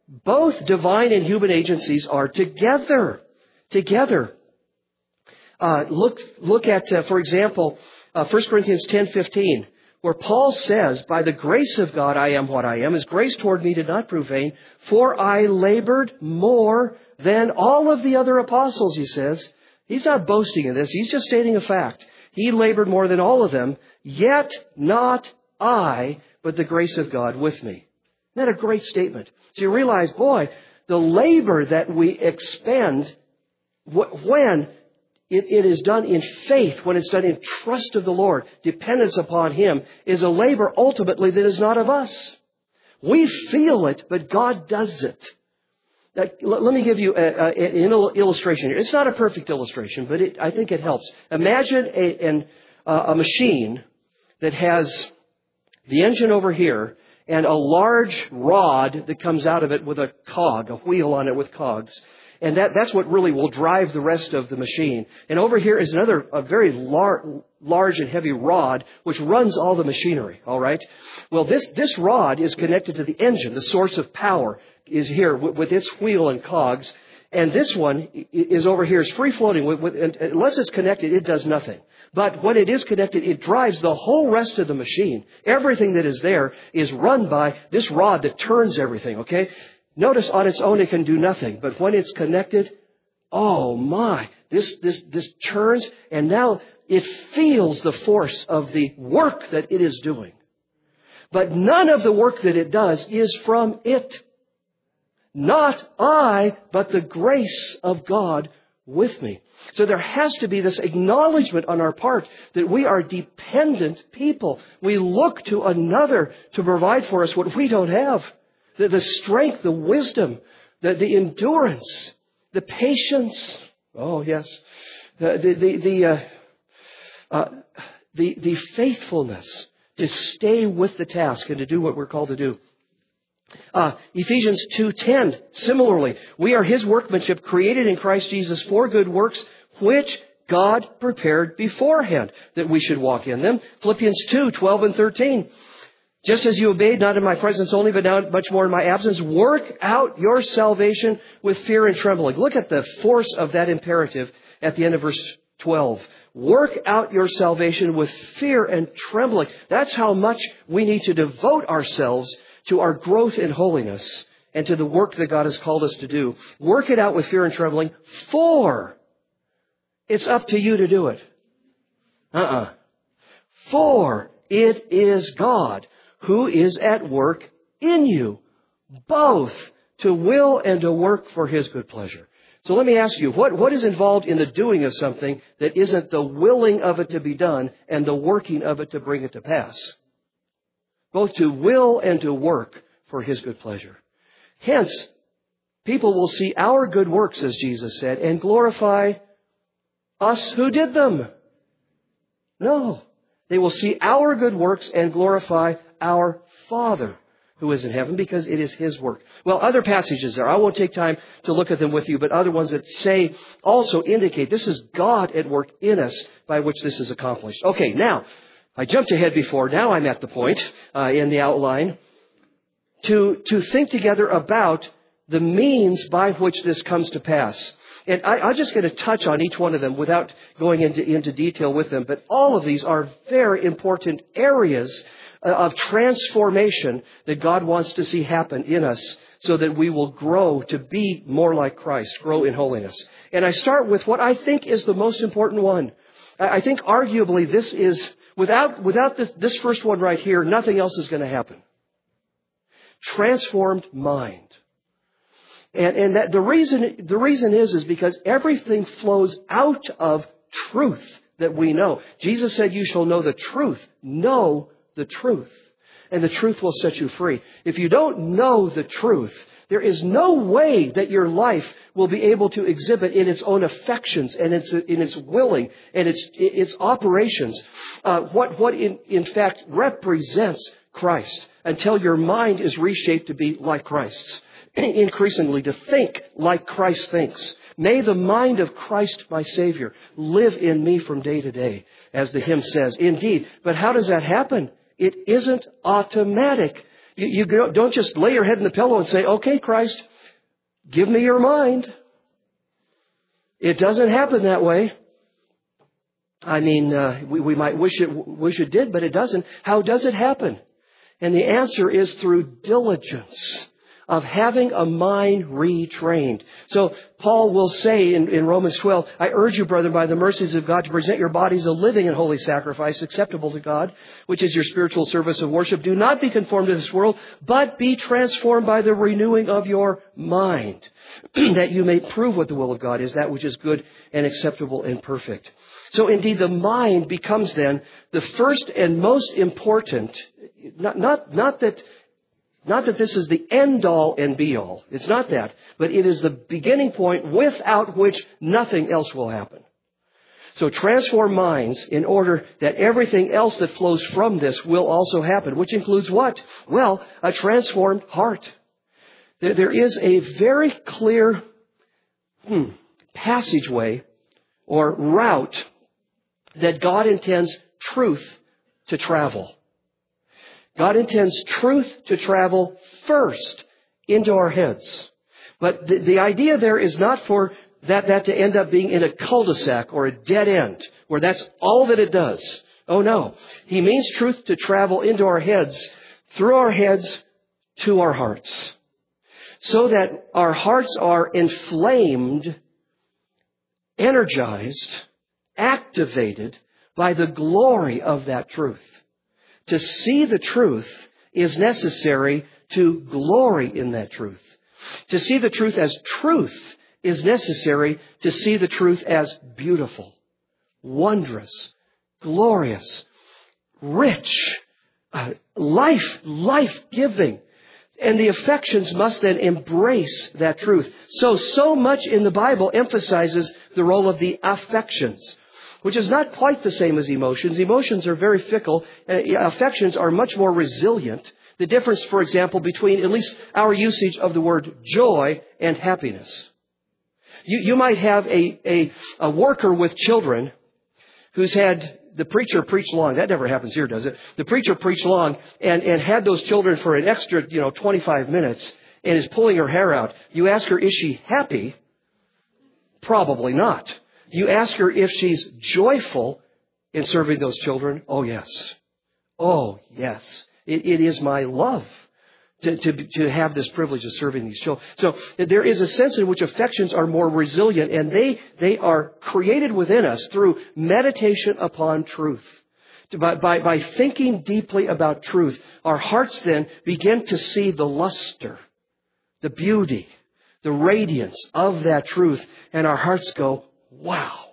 both divine and human agencies are together. Together. Uh, look, look at, uh, for example, uh, First Corinthians ten fifteen, where Paul says, by the grace of God I am what I am. His grace toward me did not prove vain, for I labored more than all of the other apostles, he says. He's not boasting in this. He's just stating a fact. He labored more than all of them, yet not I, but the grace of God with me. Isn't that a great statement? So you realize, boy, the labor that we expend when it, it is done in faith, when it's done in trust of the Lord, dependence upon Him, is a labor ultimately that is not of us. We feel it, but God does it. Now, let me give you a, a, an illustration here. It's not a perfect illustration, but it, I think it helps. Imagine a, an, a machine that has the engine over here and a large rod that comes out of it with a cog, a wheel on it with cogs. And that, that's what really will drive the rest of the machine. And over here is another, a very lar- large and heavy rod, which runs all the machinery, all right? Well, this, this rod is connected to the engine. The source of power is here with, with its wheel and cogs. And this one is over here, is free-floating. With, with, and unless it's connected, it does nothing. But when it is connected, it drives the whole rest of the machine. Everything that is there is run by this rod that turns everything, okay? Notice on its own it can do nothing. But when it's connected, oh my, this, this, this turns, and now it feels the force of the work that it is doing. But none of the work that it does is from it. Not I, but the grace of God with me. So there has to be this acknowledgement on our part that we are dependent people. We look to another to provide for us what we don't have. The, the strength, the wisdom, the, the endurance, the patience. Oh, yes. The, the, the, the, uh, uh, the, the faithfulness to stay with the task and to do what we're called to do. Uh, Ephesians two ten, similarly, we are His workmanship created in Christ Jesus for good works, which God prepared beforehand that we should walk in them. Philippians two twelve and thirteen, just as you obeyed, not in my presence only, but now much more in my absence, work out your salvation with fear and trembling. Look at the force of that imperative at the end of verse twelve. Work out your salvation with fear and trembling. That's how much we need to devote ourselves to our growth in holiness and to the work that God has called us to do. Work it out with fear and trembling, for it's up to you to do it. Uh-uh. For it is God who is at work in you, both to will and to work for His good pleasure. So let me ask you, what, what is involved in the doing of something that isn't the willing of it to be done and the working of it to bring it to pass? Both to will and to work for His good pleasure. Hence, people will see our good works, as Jesus said, and glorify us who did them. No. They will see our good works and glorify our Father who is in heaven, because it is His work. Well, other passages there. I won't take time to look at them with you, but other ones that say, also indicate this is God at work in us by which this is accomplished. Okay, now, I jumped ahead before. Now I'm at the point uh, in the outline to, to think together about the means by which this comes to pass. And I, I'm just going to touch on each one of them without going into, into detail with them. But all of these are very important areas of transformation that God wants to see happen in us so that we will grow to be more like Christ, grow in holiness. And I start with what I think is the most important one. I think arguably this is, without, without this, this first one right here, nothing else is going to happen. Transformed mind. And, and that the reason, the reason is, is because everything flows out of truth that we know. Jesus said, you shall know the truth. Know the truth. And the truth will set you free. If you don't know the truth, there is no way that your life will be able to exhibit in its own affections and its, in its willing and its, its operations uh, what, what in, in fact represents Christ, until your mind is reshaped to be like Christ's. Increasingly to think like Christ thinks. May the mind of Christ, my Savior, live in me from day to day, as the hymn says. Indeed. But how does that happen? It isn't automatic. You, you don't just lay your head in the pillow and say, okay, Christ, give me your mind. It doesn't happen that way. I mean, uh, we, we might wish it, wish it did, but it doesn't. How does it happen? And the answer is through diligence of having a mind retrained. So Paul will say in, in Romans twelve, I urge you, brethren, by the mercies of God, to present your bodies a living and holy sacrifice, acceptable to God, which is your spiritual service of worship. Do not be conformed to this world, but be transformed by the renewing of your mind, that you may prove what the will of God is, that which is good and acceptable and perfect. So indeed, the mind becomes then the first and most important, not, not, not that Not that this is the end-all and be-all. It's not that. But it is the beginning point without which nothing else will happen. So transform minds in order that everything else that flows from this will also happen. Which includes what? Well, a transformed heart. There is a very clear hmm, passageway or route that God intends truth to travel. God intends truth to travel first into our heads. But the, the idea there is not for that, that to end up being in a cul-de-sac or a dead end, where that's all that it does. Oh no. He means truth to travel into our heads, through our heads to our hearts. So that our hearts are inflamed, energized, activated by the glory of that truth. To see the truth is necessary to glory in that truth. To see the truth as truth is necessary to see the truth as beautiful, wondrous, glorious, rich, uh, life, life-giving. And the affections must then embrace that truth. So, so much in the Bible emphasizes the role of the affections, which is not quite the same as emotions. Emotions are very fickle. Uh, affections are much more resilient. The difference, for example, between at least our usage of the word joy and happiness. You, you might have a, a, a worker with children who's had the preacher preach long. That never happens here, does it? The preacher preached long and, and had those children for an extra, you know, twenty-five minutes and is pulling her hair out. You ask her, is she happy? Probably not. You ask her if she's joyful in serving those children. Oh, yes. Oh, yes. It, it is my love to, to, to have this privilege of serving these children. So there is a sense in which affections are more resilient, and they, they are created within us through meditation upon truth. By, by, by thinking deeply about truth, our hearts then begin to see the luster, the beauty, the radiance of that truth, and our hearts go, wow.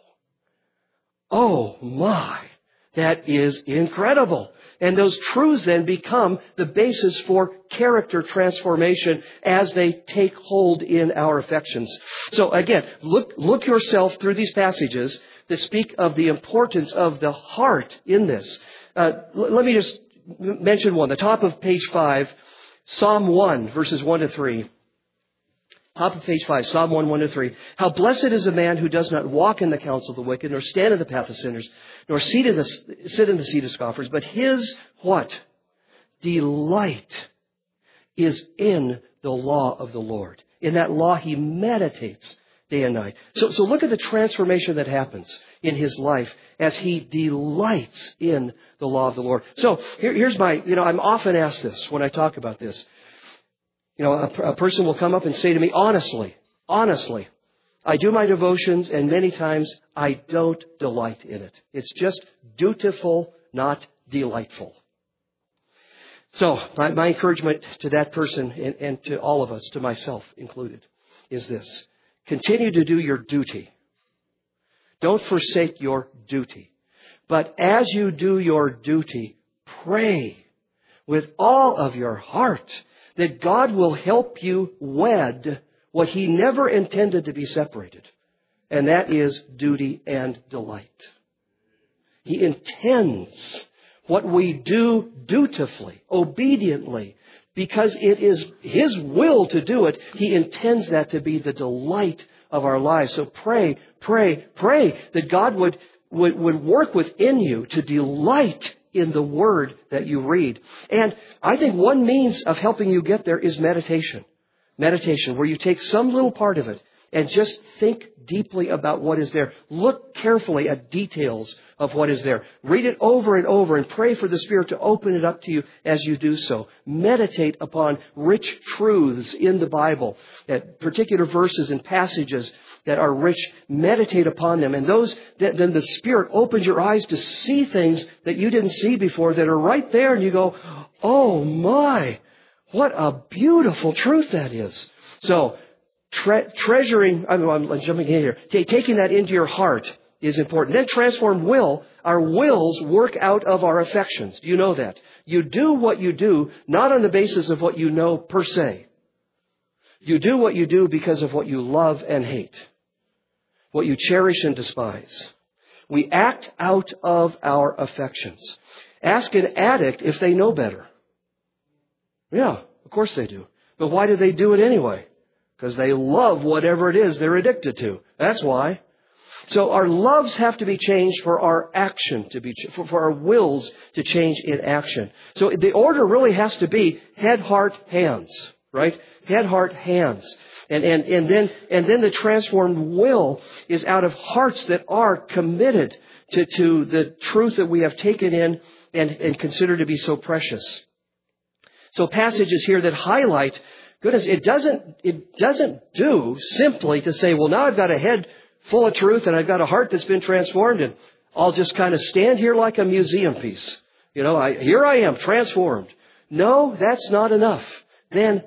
Oh my. That is incredible. And those truths then become the basis for character transformation as they take hold in our affections. So again, look, look yourself through these passages that speak of the importance of the heart in this. Uh, l- let me just mention one. The top of page five, Psalm one, verses one to three. Top of page five, Psalm one, one to three. How blessed is a man who does not walk in the counsel of the wicked, nor stand in the path of sinners, nor sit in the, sit in the seat of scoffers. But his, what? Delight is in the law of the Lord. In that law he meditates day and night. So, so look at the transformation that happens in his life as he delights in the law of the Lord. So here, here's my, you know, I'm often asked this when I talk about this. You know, a, a person will come up and say to me, honestly, honestly, I do my devotions and many times I don't delight in it. It's just dutiful, not delightful. So my, my encouragement to that person and, and to all of us, to myself included, is this. Continue to do your duty. Don't forsake your duty. But as you do your duty, pray with all of your heart that God will help you wed what He never intended to be separated. And that is duty and delight. He intends what we do dutifully, obediently, because it is His will to do it. He intends that to be the delight of our lives. So pray, pray, pray that God would, would, would work within you to delight in the Word that you read. And I think one means of helping you get there is meditation. Meditation, where you take some little part of it and just think deeply about what is there. Look carefully at details of what is there. Read it over and over and pray for the Spirit to open it up to you as you do so. Meditate upon rich truths in the Bible, at particular verses and passages that are rich. Meditate upon them. And those, that, then the Spirit opens your eyes to see things that you didn't see before that are right there. And you go, oh my, what a beautiful truth that is. So, Tre- treasuring, I'm, I'm jumping in here, T- taking that into your heart is important. Then transformed will, our wills work out of our affections. Do you know that? You do what you do, not on the basis of what you know per se. You do what you do because of what you love and hate, what you cherish and despise. We act out of our affections. Ask an addict if they know better. Yeah, of course they do. But why do they do it anyway? Because they love whatever it is they're addicted to. That's why. So our loves have to be changed for our action to be, for, for our wills to change in action. So the order really has to be head, heart, hands, right? Head, heart, hands. And, and, and then, and then the transformed will is out of hearts that are committed to, to the truth that we have taken in and, and consider to be so precious. So passages here that highlight Goodness, it doesn't, it doesn't do simply to say, well, now I've got a head full of truth and I've got a heart that's been transformed and I'll just kind of stand here like a museum piece. You know, I, here I am, transformed. No, that's not enough. Then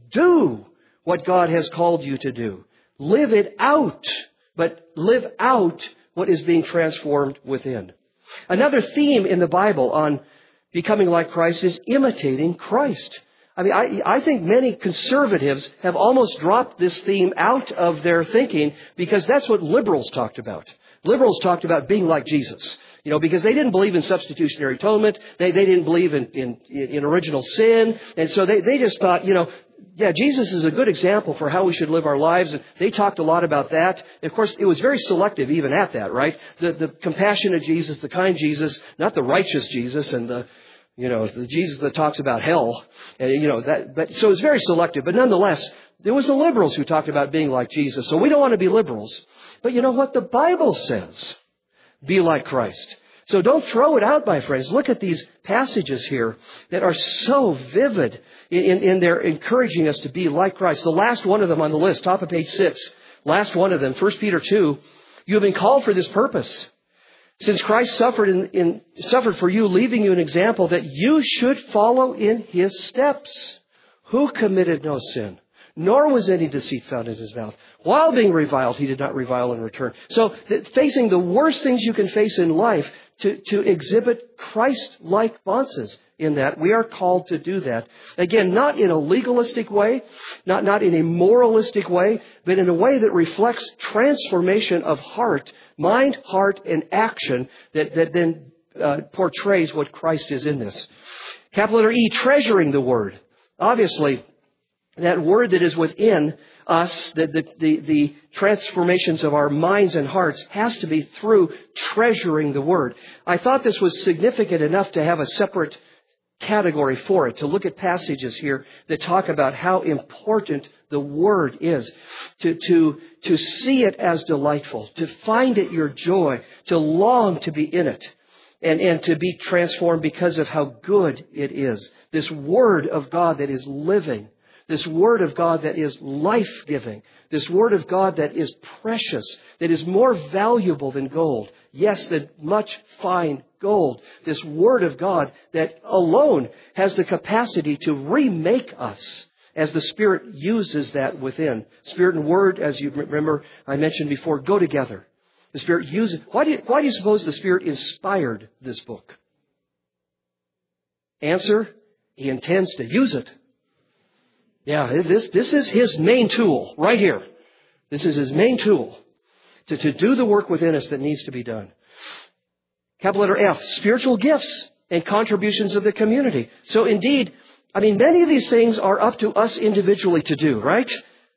do what God has called you to do. Live it out, but live out what is being transformed within. Another theme in the Bible on becoming like Christ is imitating Christ. I mean, I, I think many conservatives have almost dropped this theme out of their thinking because that's what liberals talked about. Liberals talked about being like Jesus, you know, because they didn't believe in substitutionary atonement. They, they didn't believe in, in, in original sin. And so they, they just thought, you know, yeah, Jesus is a good example for how we should live our lives. And they talked a lot about that. And of course, it was very selective even at that, right? The, the compassionate Jesus, the kind Jesus, not the righteous Jesus and the, You know, the Jesus that talks about hell, and you know that. But so it's very selective. But nonetheless, there was the liberals who talked about being like Jesus. So we don't want to be liberals. But you know what the Bible says? Be like Christ. So don't throw it out, my friends. Look at these passages here that are so vivid in, in, in their encouraging us to be like Christ. The last one of them on the list, top of page six. Last one of them, First Peter two. You have been called for this purpose. Since Christ suffered in, in, suffered for you, leaving you an example that you should follow in His steps, who committed no sin, nor was any deceit found in His mouth. While being reviled, He did not revile in return. So that facing the worst things you can face in life, to, to exhibit Christ-like responses in that. We are called to do that. Again, not in a legalistic way, not, not in a moralistic way, but in a way that reflects transformation of heart, mind, heart, and action that, that then uh, portrays what Christ is in this. Capital letter E, treasuring the Word. Obviously, that Word that is within us, the, the, the, the transformations of our minds and hearts, has to be through treasuring the Word. I thought this was significant enough to have a separate category for it, to look at passages here that talk about how important the Word is, to, to, to see it as delightful, to find it your joy, to long to be in it, and, and to be transformed because of how good it is. This Word of God that is living, this Word of God that is life-giving, this Word of God that is precious, that is more valuable than gold. Yes, than much fine gold. This Word of God that alone has the capacity to remake us as the Spirit uses that within. Spirit and Word, as you remember, I mentioned before, go together. The Spirit uses... Why do you, why do you suppose the Spirit inspired this book? Answer, He intends to use it. Yeah, this, this is His main tool right here. This is His main tool to, to do the work within us that needs to be done. Capital letter F, spiritual gifts and contributions of the community. So indeed, I mean, many of these things are up to us individually to do, right?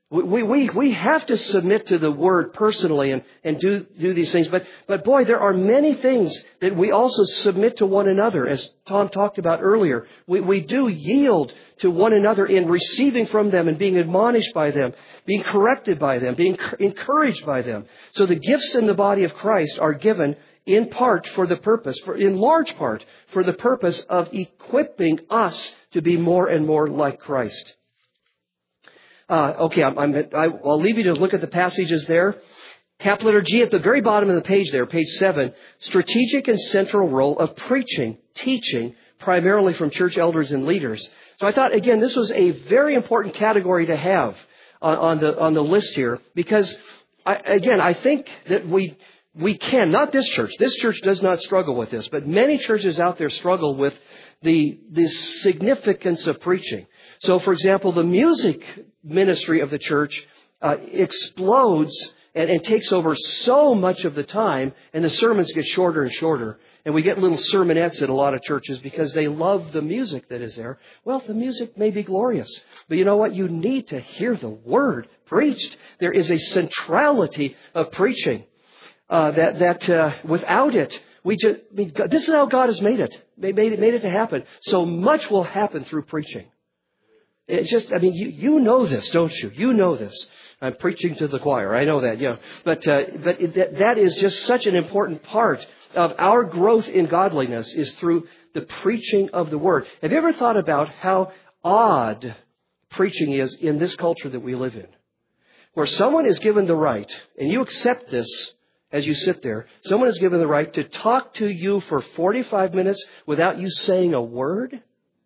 We, we, we have to submit to the Word personally and, and do, do these things. But, but boy, there are many things that we also submit to one another, as Tom talked about earlier. We, we do yield to one another in receiving from them and being admonished by them, being corrected by them, being encouraged by them. So the gifts in the body of Christ are given in part for the purpose, for, in large part, for the purpose of equipping us to be more and more like Christ. Uh, okay, I'm, I'm, I'll leave you to look at the passages there. Capital letter G at the very bottom of the page there, page seven, strategic and central role of preaching, teaching, primarily from church elders and leaders. So I thought, again, this was a very important category to have on, on the on the list here, because, I, again, I think that we we can, not this church. This church does not struggle with this, but many churches out there struggle with the the significance of preaching. So, for example, the music ministry of the church uh, explodes and, and takes over so much of the time, and the sermons get shorter and shorter. And we get little sermonettes at a lot of churches because they love the music that is there. Well, the music may be glorious, but you know what? You need to hear the Word preached. There is a centrality of preaching uh, that that uh, without it, we just I mean, this is how God has made it. They made it made it to happen. So much will happen through preaching. It's just, I mean, you, you know this, don't you? You know this. I'm preaching to the choir. I know that, yeah. But, uh, but it, that, that is just such an important part of our growth in godliness is through the preaching of the Word. Have you ever thought about how odd preaching is in this culture that we live in? Where someone is given the right, and you accept this as you sit there, someone is given the right to talk to you for forty-five minutes without you saying a word?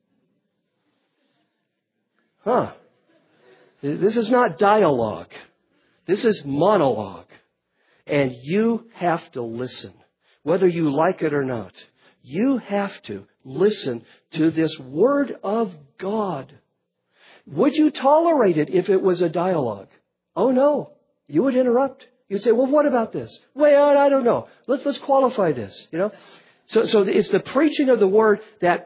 Huh. This is not dialogue. This is monologue. And you have to listen. Whether you like it or not. You have to listen to this Word of God. Would you tolerate it if it was a dialogue? Oh no. You would interrupt. You'd say, well, what about this? Well, I don't know. Let's, let's qualify this, you know. So, so it's the preaching of the Word that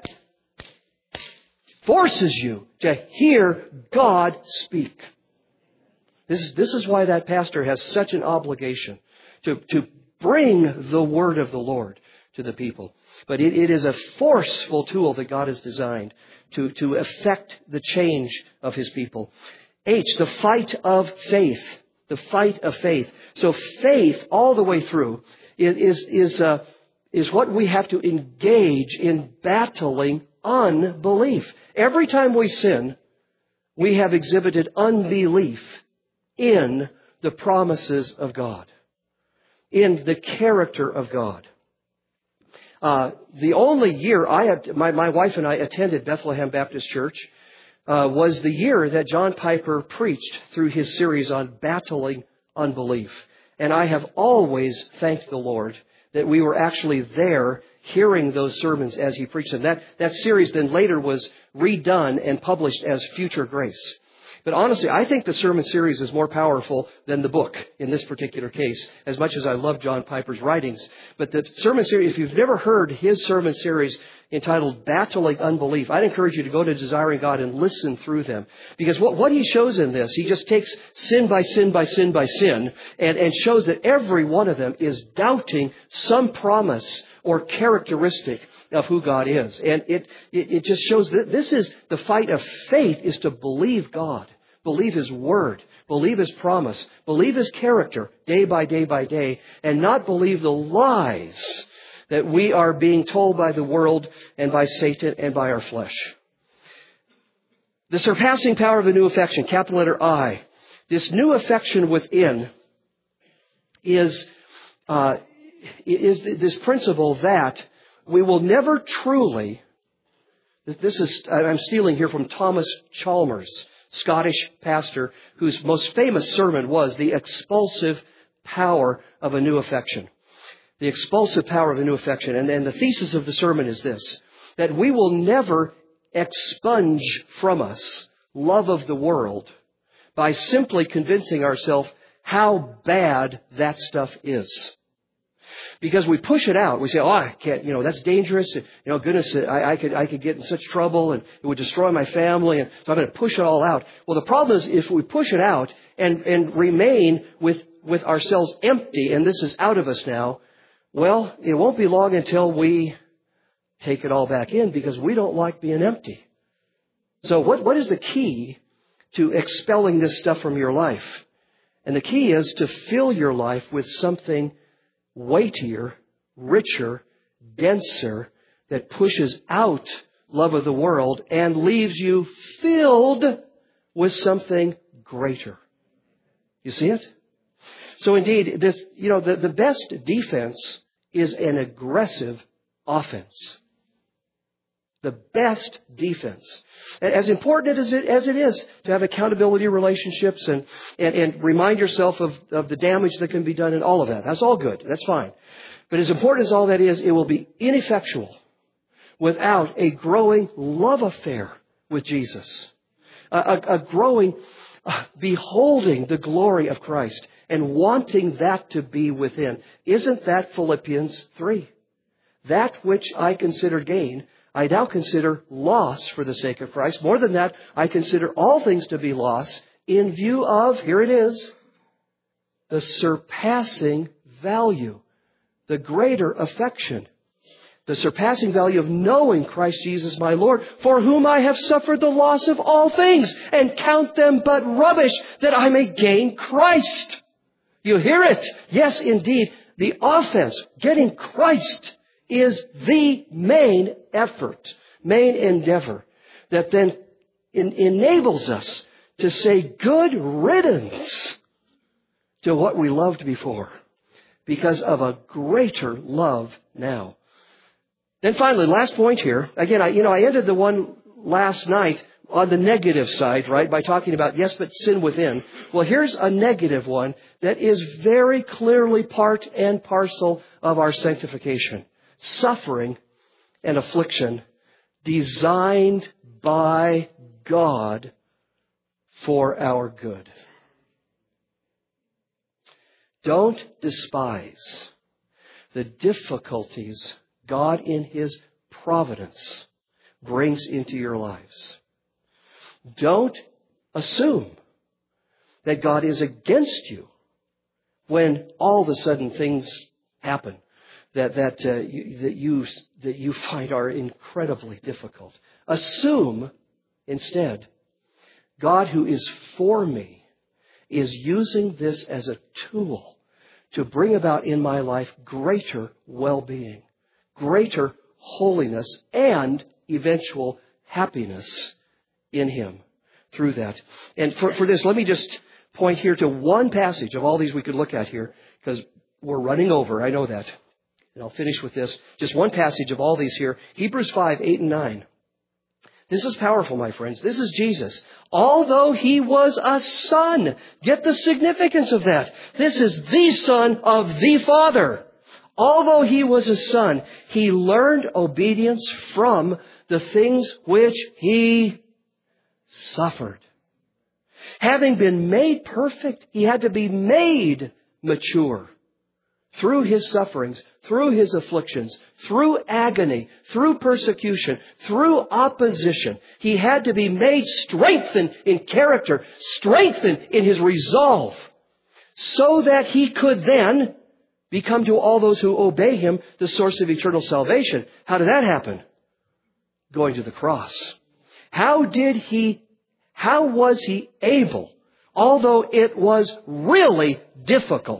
forces you to hear God speak. This is, this is why that pastor has such an obligation to, to bring the Word of the Lord to the people. But it, it is a forceful tool that God has designed to, to effect the change of His people. H, the fight of faith. The fight of faith. So faith all the way through is, is, uh, is what we have to engage in battling unbelief. Every time we sin, we have exhibited unbelief in the promises of God, in the character of God. Uh, the only year I had, my, my wife and I attended Bethlehem Baptist Church uh, was the year that John Piper preached through his series on battling unbelief. And I have always thanked the Lord that we were actually there hearing those sermons as he preached them. That, that series then later was redone and published as Future Grace. But honestly, I think the sermon series is more powerful than the book in this particular case, as much as I love John Piper's writings. But the sermon series, if you've never heard his sermon series entitled Battling Unbelief, I'd encourage you to go to Desiring God and listen through them. Because what, what he shows in this, he just takes sin by sin by sin by sin and, and shows that every one of them is doubting some promise or characteristic of who God is. And it, it, it just shows that this is the fight of faith, is to believe God. Believe His Word, believe His promise, believe His character day by day by day, and not believe the lies that we are being told by the world and by Satan and by our flesh. The surpassing power of a new affection, capital letter I. This new affection within is, uh, is this principle that we will never truly, this is, I'm stealing here from Thomas Chalmers, Scottish pastor, whose most famous sermon was The Expulsive Power of a New Affection. The expulsive power of a new affection. And, and the thesis of the sermon is this, that we will never expunge from us love of the world by simply convincing ourselves how bad that stuff is. Because we push it out. We say, oh, I can't, you know, that's dangerous. You know, goodness, I, I could I could get in such trouble and it would destroy my family. And so I'm going to push it all out. Well, the problem is if we push it out and, and remain with, with ourselves empty, and this is out of us now, well, it won't be long until we take it all back in because we don't like being empty. So what, what is the key to expelling this stuff from your life? And the key is to fill your life with something weightier, richer, denser, that pushes out love of the world and leaves you filled with something greater. You see it? So indeed, this, you know, the, the best defense is an aggressive offense. The best defense. As important as it, as it is to have accountability relationships and, and, and remind yourself of, of the damage that can be done and all of that. That's all good. That's fine. But as important as all that is, it will be ineffectual without a growing love affair with Jesus. A, a, a growing uh, beholding the glory of Christ and wanting that to be within. Isn't that Philippians three? That which I consider gain, I now consider loss for the sake of Christ. More than that, I consider all things to be loss in view of, here it is, the surpassing value, the greater affection, the surpassing value of knowing Christ Jesus my Lord, for whom I have suffered the loss of all things, and count them but rubbish, that I may gain Christ. You hear it? Yes, indeed. The offense, getting Christ, is the main effort, main endeavor that then in, enables us to say good riddance to what we loved before because of a greater love now. Then finally, last point here. Again, I, you know, I ended the one last night on the negative side, right, by talking about, yes, but sin within. Well, here's a negative one that is very clearly part and parcel of our sanctification. Suffering and affliction designed by God for our good. Don't despise the difficulties God in His providence brings into your lives. Don't assume that God is against you when all of a sudden things happen that that uh, you, that you that you find are incredibly difficult. Assume instead, God who is for me is using this as a tool to bring about in my life greater well-being, greater holiness, and eventual happiness in Him through that. And for, for this, let me just point here to one passage of all these we could look at here, because we're running over, I know that. And I'll finish with this. Just one passage of all these here. Hebrews five, eight, and nine. This is powerful, my friends. This is Jesus. Although He was a Son. Get the significance of that. This is the Son of the Father. Although He was a Son, He learned obedience from the things which He suffered. Having been made perfect, He had to be made mature. Through His sufferings, through His afflictions, through agony, through persecution, through opposition, He had to be made strengthened in character, strengthened in His resolve, so that He could then become to all those who obey Him the source of eternal salvation. How did that happen? Going to the cross. How did He, how was He able, although it was really difficult,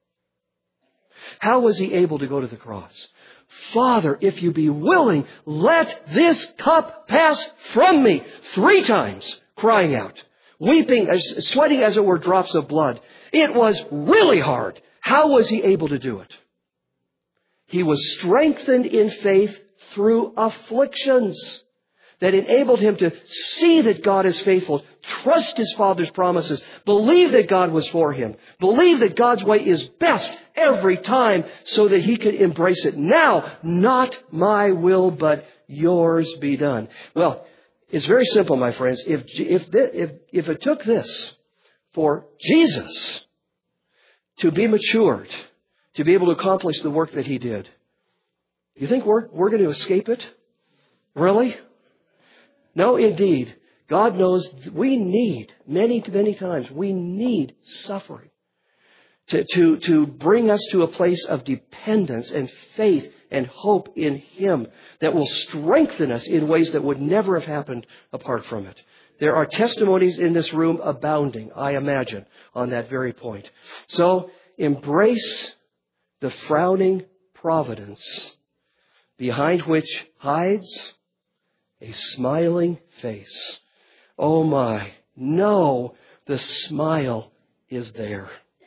how was He able to go to the cross? Father, if you be willing, let this cup pass from me. Three times crying out, weeping, sweating as it were drops of blood. It was really hard. How was He able to do it? He was strengthened in faith through afflictions that enabled Him to see that God is faithful, trust His Father's promises, believe that God was for him, believe that God's way is best every time so that he could embrace it. Now, not my will, but yours be done. Well, it's very simple, my friends. If, if, if, if it took this for Jesus to be matured, to be able to accomplish the work that He did. You think we're, we're going to escape it? Really? No, indeed. God knows we need, many, many times, we need suffering to, to, to bring us to a place of dependence and faith and hope in Him that will strengthen us in ways that would never have happened apart from it. There are testimonies in this room abounding, I imagine, on that very point. So embrace the frowning providence behind which hides a smiling face. Oh my, no, the smile is there.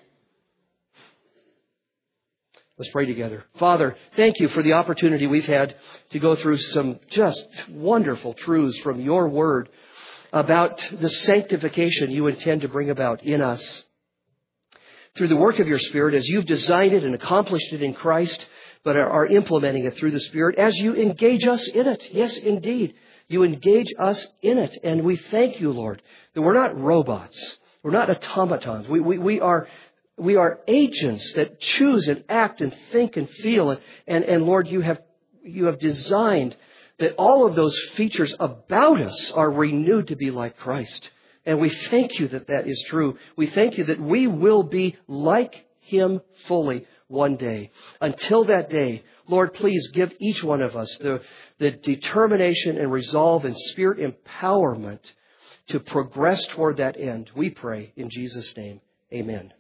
Let's pray together. Father, thank You for the opportunity we've had to go through some just wonderful truths from Your Word about the sanctification You intend to bring about in us through the work of Your Spirit as You've designed it and accomplished it in Christ, but are implementing it through the Spirit as You engage us in it. Yes, indeed. You engage us in it. And we thank You, Lord, that we're not robots. We're not automatons. We, we, we are, we are agents that choose and act and think and feel. And, and, and Lord, you have, you have designed that all of those features about us are renewed to be like Christ. And we thank You that that is true. We thank You that we will be like Him fully one day. Until that day, Lord, please give each one of us the, the determination and resolve and spirit empowerment to progress toward that end. We pray in Jesus' name. Amen.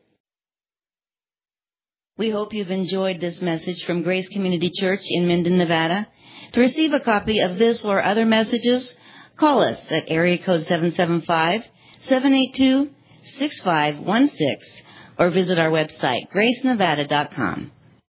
We hope you've enjoyed this message from Grace Community Church in Minden, Nevada. To receive a copy of this or other messages, call us at area code seven seven five, seven eight two, six five one six or visit our website, grace nevada dot com.